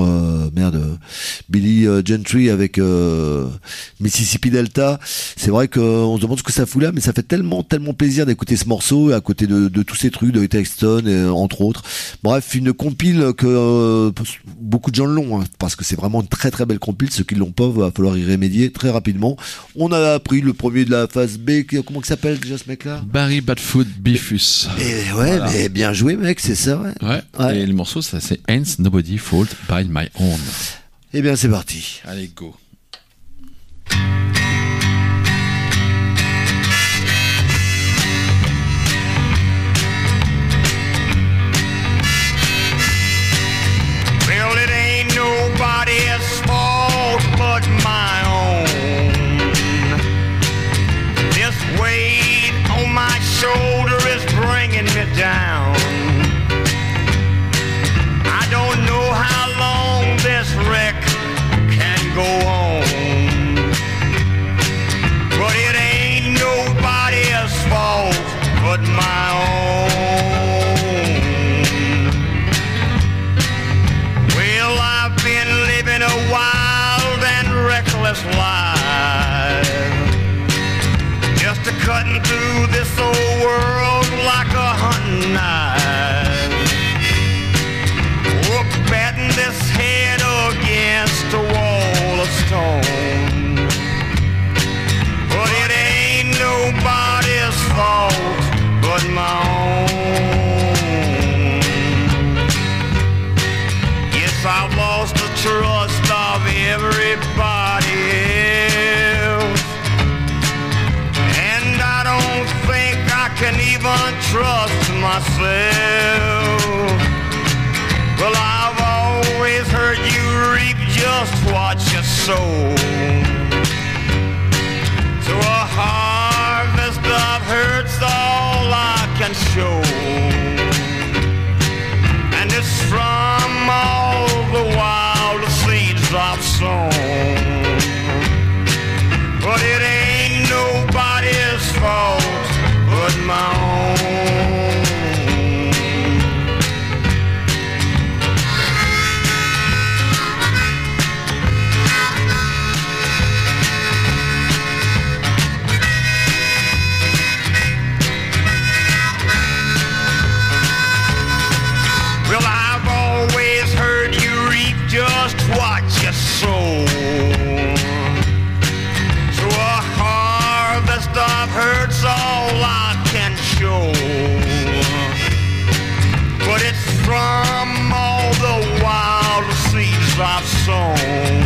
Billy Gentry avec Mississippi Delta. C'est vrai qu'on se demande ce que ça fout là, mais ça fait tellement plaisir d'écouter ce morceau à côté de tous ces trucs de Texton entre autres. Bref, une compile que beaucoup de gens l'ont, hein, parce que c'est vraiment une très très belle compile. Ceux qui l'ont pas, va falloir y remédier très rapidement. On a appris le premier de la phase B, comment il s'appelle déjà ce mec-là? Barry Badfoot Bifus. Et ouais, voilà. Mais bien joué mec, c'est ça, ouais. Ouais. Et le morceau, ça c'est Ain't Nobody Fault by My Own. Eh bien, c'est parti. Allez, go. My own. This weight on my shoulder is bringing me down. I don't know how long this wreck can go on, but it ain't nobody's fault but my own. Well, I've been living a wild and reckless life, just a cutting through this old world like a hunting knife. Oh, batting this head against a wall of stone, but it ain't nobody's fault but my own. Yes, I've lost the trust of everybody else, and I don't think I can even trust myself. Well, I've always heard you reap just what you sow, so a harvest of hurt's all I can show, and it's from all the wild seeds I've sown, but it ain't nobody's fault but my own. Well, I've always heard you reap just what you sow, so a harvest of hurt's all I can show, but it's from all the wild seeds I've sown,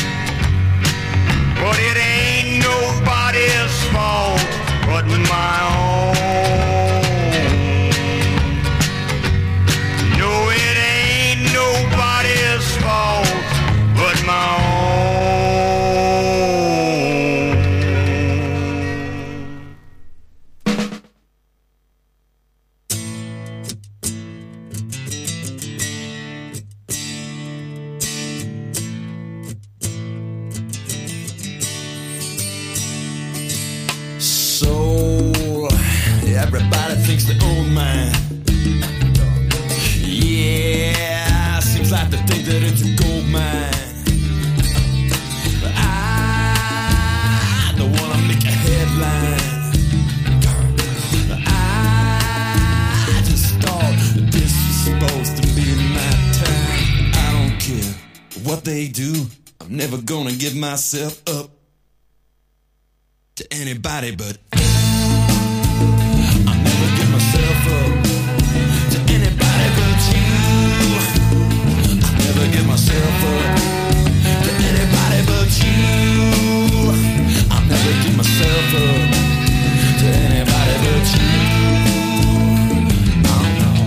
but it ain't nobody's fault but my own. No, it ain't nobody's fault but my own. So everybody thinks the old man. Yeah, seems like they think that it's a gold mine. But I don't wanna make a headline. I just thought that this was supposed to be my time. I don't care what they do, I'm never gonna give myself up to anybody, but I'll never give myself up to anybody but you. I'll never give myself up to anybody but you. I'll never give myself up to anybody but you. Oh no.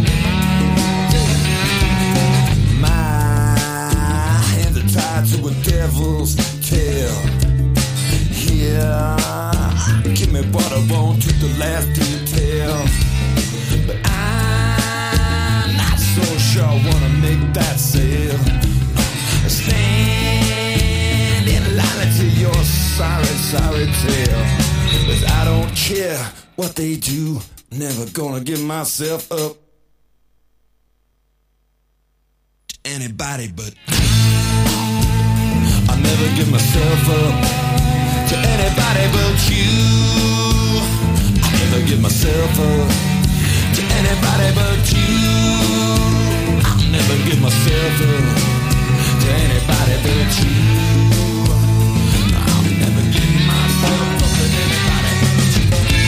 My hands are tied to a devil's tail. Yeah, give me water care what they do. Never gonna give myself up to anybody but I'll never give myself up to anybody but you. I'll never give myself up to anybody but you. I'll never give myself up to anybody but you. I'll never give myself up to anybody but you.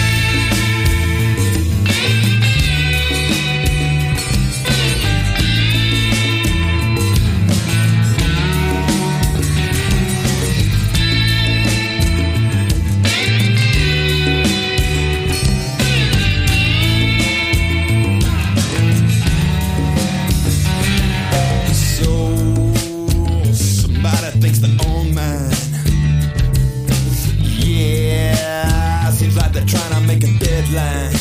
Trying to make a deadline.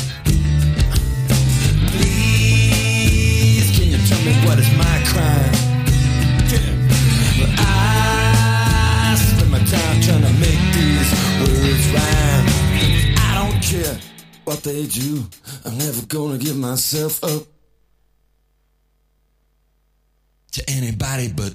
Please, can you tell me what is my crime? Well, I spend my time trying to make these words rhyme. I don't care what they do. I'm never gonna give myself up to anybody but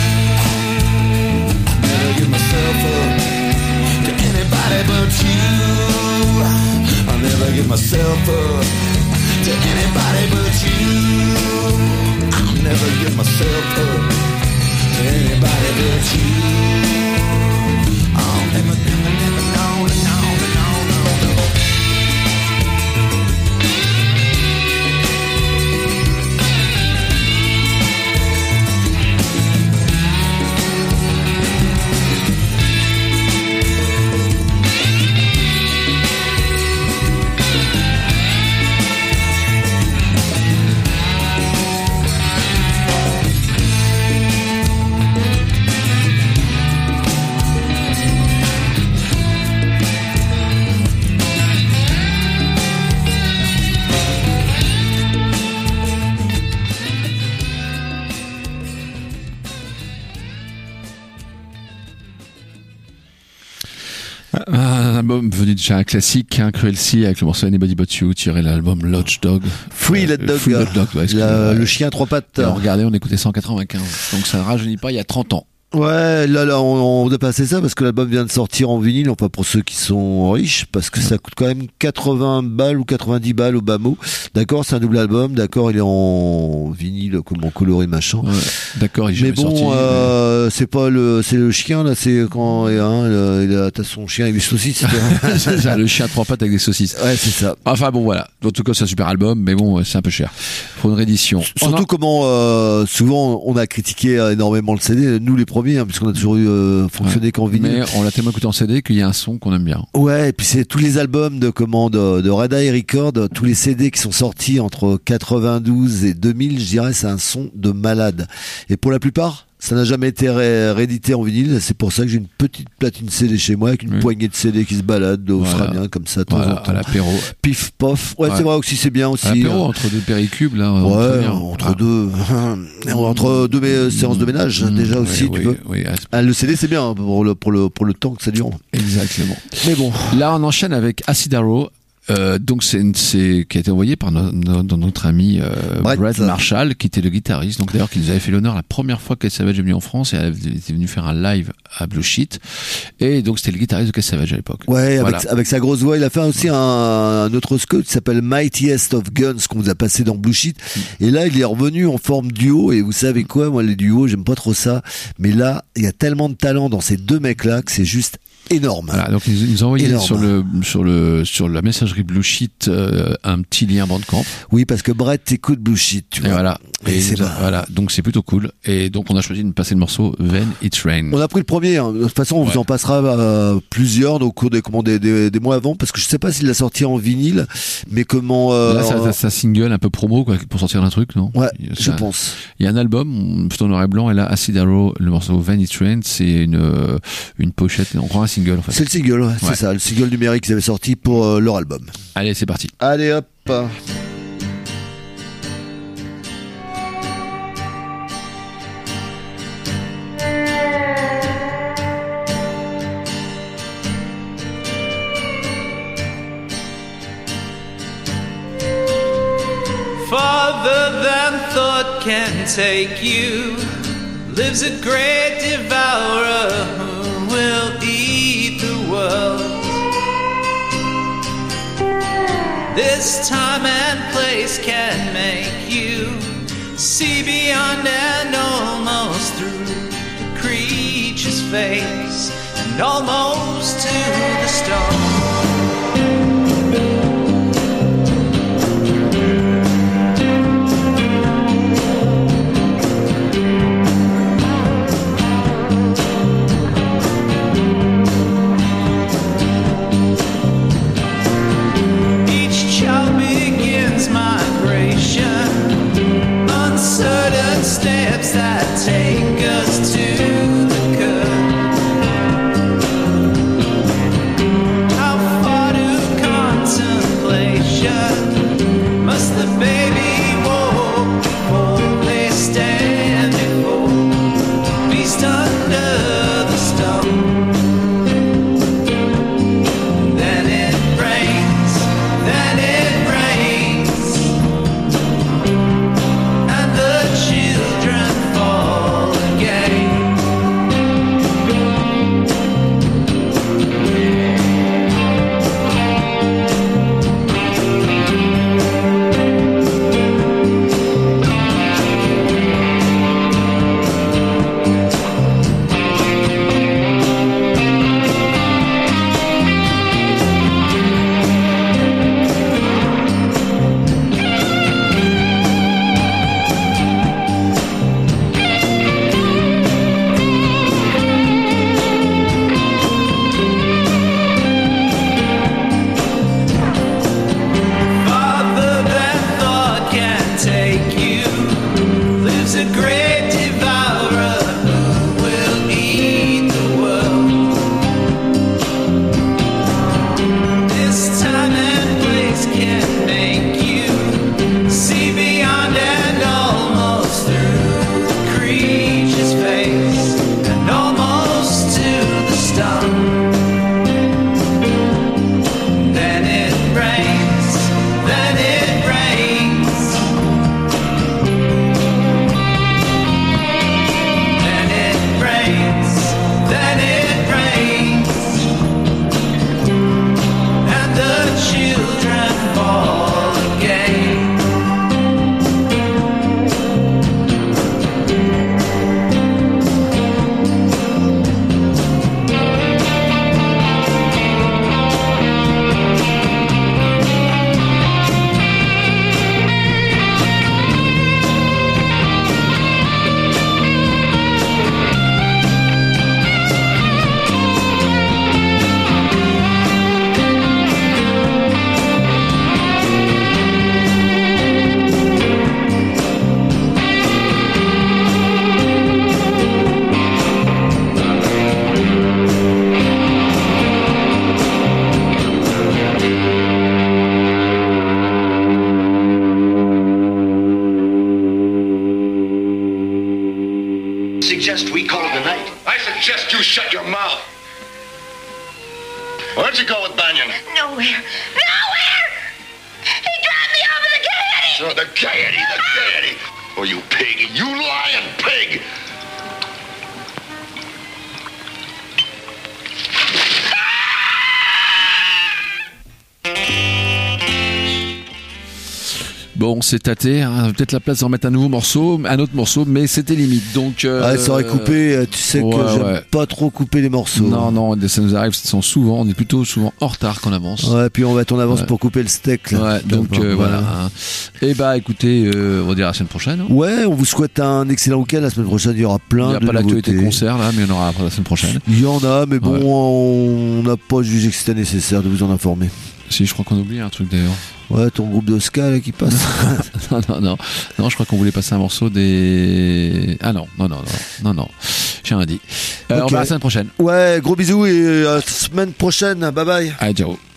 I'll never give myself up to anybody but you. I'll never give myself up to anybody but you. I'll never give myself up to anybody but you. I'll never, never, never, no, no, no, no, no. Un album venu de chez un classique, Cruel Sea, avec le morceau Anybody But You, tiré de l'album Lodge Dog. Free Let Dog. Free Let Dog, ouais, le chien à trois pattes. Et on regardait, on écoutait 195. Donc ça ne rajeunit pas, il y a 30 ans. Ouais, là, on doit passer ça parce que l'album vient de sortir en vinyle, enfin pour ceux qui sont riches, parce que ça coûte quand même 80 balles ou 90 balles au bas mot. D'accord, c'est un double album, d'accord, il est en vinyle, comment coloré machin. Ouais, d'accord, il est mais bon, sorti. c'est pas c'est le chien là, c'est quand t'as son chien avec des saucisses. C'est ça, le chien à trois pattes avec des saucisses. Ouais, c'est ça. Enfin bon, voilà. En tout cas, c'est un super album, mais bon, c'est un peu cher. Faut une réédition. Surtout comment souvent on a critiqué énormément le CD, nous les premiers, hein, puisqu'on a toujours fonctionné qu'en vinyle. Mais on l'a tellement écouté en CD qu'il y a un son qu'on aime bien. Ouais, et puis c'est tous les albums de Red Eye Records, tous les CD qui sont sortis entre 92 et 2000, je dirais, c'est un son de malade. Et pour la plupart, ça n'a jamais été réédité en vinyle. C'est pour ça que j'ai une petite platine CD chez moi avec une poignée de CD qui se balade au Australien comme ça de temps en temps. À l'apéro. Pif, pof. Ouais, c'est vrai aussi, c'est bien aussi. À l'apéro, entre deux péricubes, là. Ouais, entre deux séances de ménage, déjà aussi, tu veux. Oui, le CD, c'est bien pour le temps que ça dure. Exactement. Mais bon. Là, on enchaîne avec Acid Arrow. Donc c'est qui a été envoyé par notre ami Brett Marshall, qui était le guitariste. Donc d'ailleurs qui nous avait fait l'honneur la première fois que Keith Savage est venu en France, et elle était venu faire un live à Blue Sheet. Et donc c'était le guitariste de Keith Savage à l'époque. Ouais, voilà. avec sa grosse voix, il a fait aussi un autre scout qui s'appelle Mightiest of Guns qu'on vous a passé dans Blue Sheet. Et là, il est revenu en forme duo. Et vous savez quoi, moi les duos, j'aime pas trop ça. Mais là, il y a tellement de talent dans ces deux mecs-là que c'est juste énorme. Voilà, donc ils nous ont envoyé sur la messagerie Blue Sheet un petit lien Bandcamp. Oui, parce que Brett écoute Blue Sheet, tu vois. Et voilà. Voilà, donc c'est plutôt cool. Et donc on a choisi de passer le morceau When It Rain. On a pris le premier. Hein. De toute façon, on vous en passera plusieurs au cours des mois avant, parce que je sais pas s'il l'a sorti en vinyle, mais comment. Là, ça single un peu promo quoi, pour sortir d'un truc, non? Ouais, je pense. Il y a un album plutôt noir et blanc, et là Acid Arrow, le morceau When It Rain, c'est une pochette. On prend un single en fait. C'est le single, ouais. C'est ça, le single numérique qu'ils avaient sorti pour leur album. Allez, c'est parti. Allez hop. Farther than thought can take you lives a great devourer who will eat the world. This time and place can make you see beyond and almost through the creature's face and almost to the stone. Uncertain steps that take us to the curb. How far to contemplation must the baby walk before they stand before beast under the stone? Then it rains, then it rains, and the children fall again. Farther than thought can take you lives a great devourer who will eat the world. This time and place can make you see beyond and almost through the creature's face and almost to the stone. Then it rains, then it rains, then it rains, then it rains, and the children fall again. Suggest we call it a night. I suggest you shut your mouth. Where'd you go with Banyan? Nowhere. Nowhere! He drive me over the gaiety! Oh, the gaiety, the gaiety. Oh, you pig, you lying pig. Bon, c'est tâté, hein. Peut-être la place d'en mettre un autre morceau, mais c'était limite. Donc, ça aurait coupé, tu sais que j'aime pas trop couper les morceaux. Non, ça nous arrive, on est plutôt souvent en retard quand on avance. Ouais, puis on va être en avance pour couper le steak, là. Ouais, donc voilà. Hein. Et bah écoutez, on va dire à la semaine prochaine. Hein. Ouais, on vous souhaite un excellent week-end. La semaine prochaine, il y aura plein de nouveautés. Il n'y a pas l'actualité de concert là, mais il y en aura après la semaine prochaine. Il y en a, mais bon, on n'a pas jugé que c'était nécessaire de vous en informer. Si, je crois qu'on oublie un truc d'ailleurs. Ouais, ton groupe de ska là qui passe. non, je crois qu'on voulait passer un morceau des. Ah non, j'ai rien dit. Okay. On va à la semaine prochaine. Ouais, gros bisous et à la semaine prochaine. Bye bye. Allez, ciao.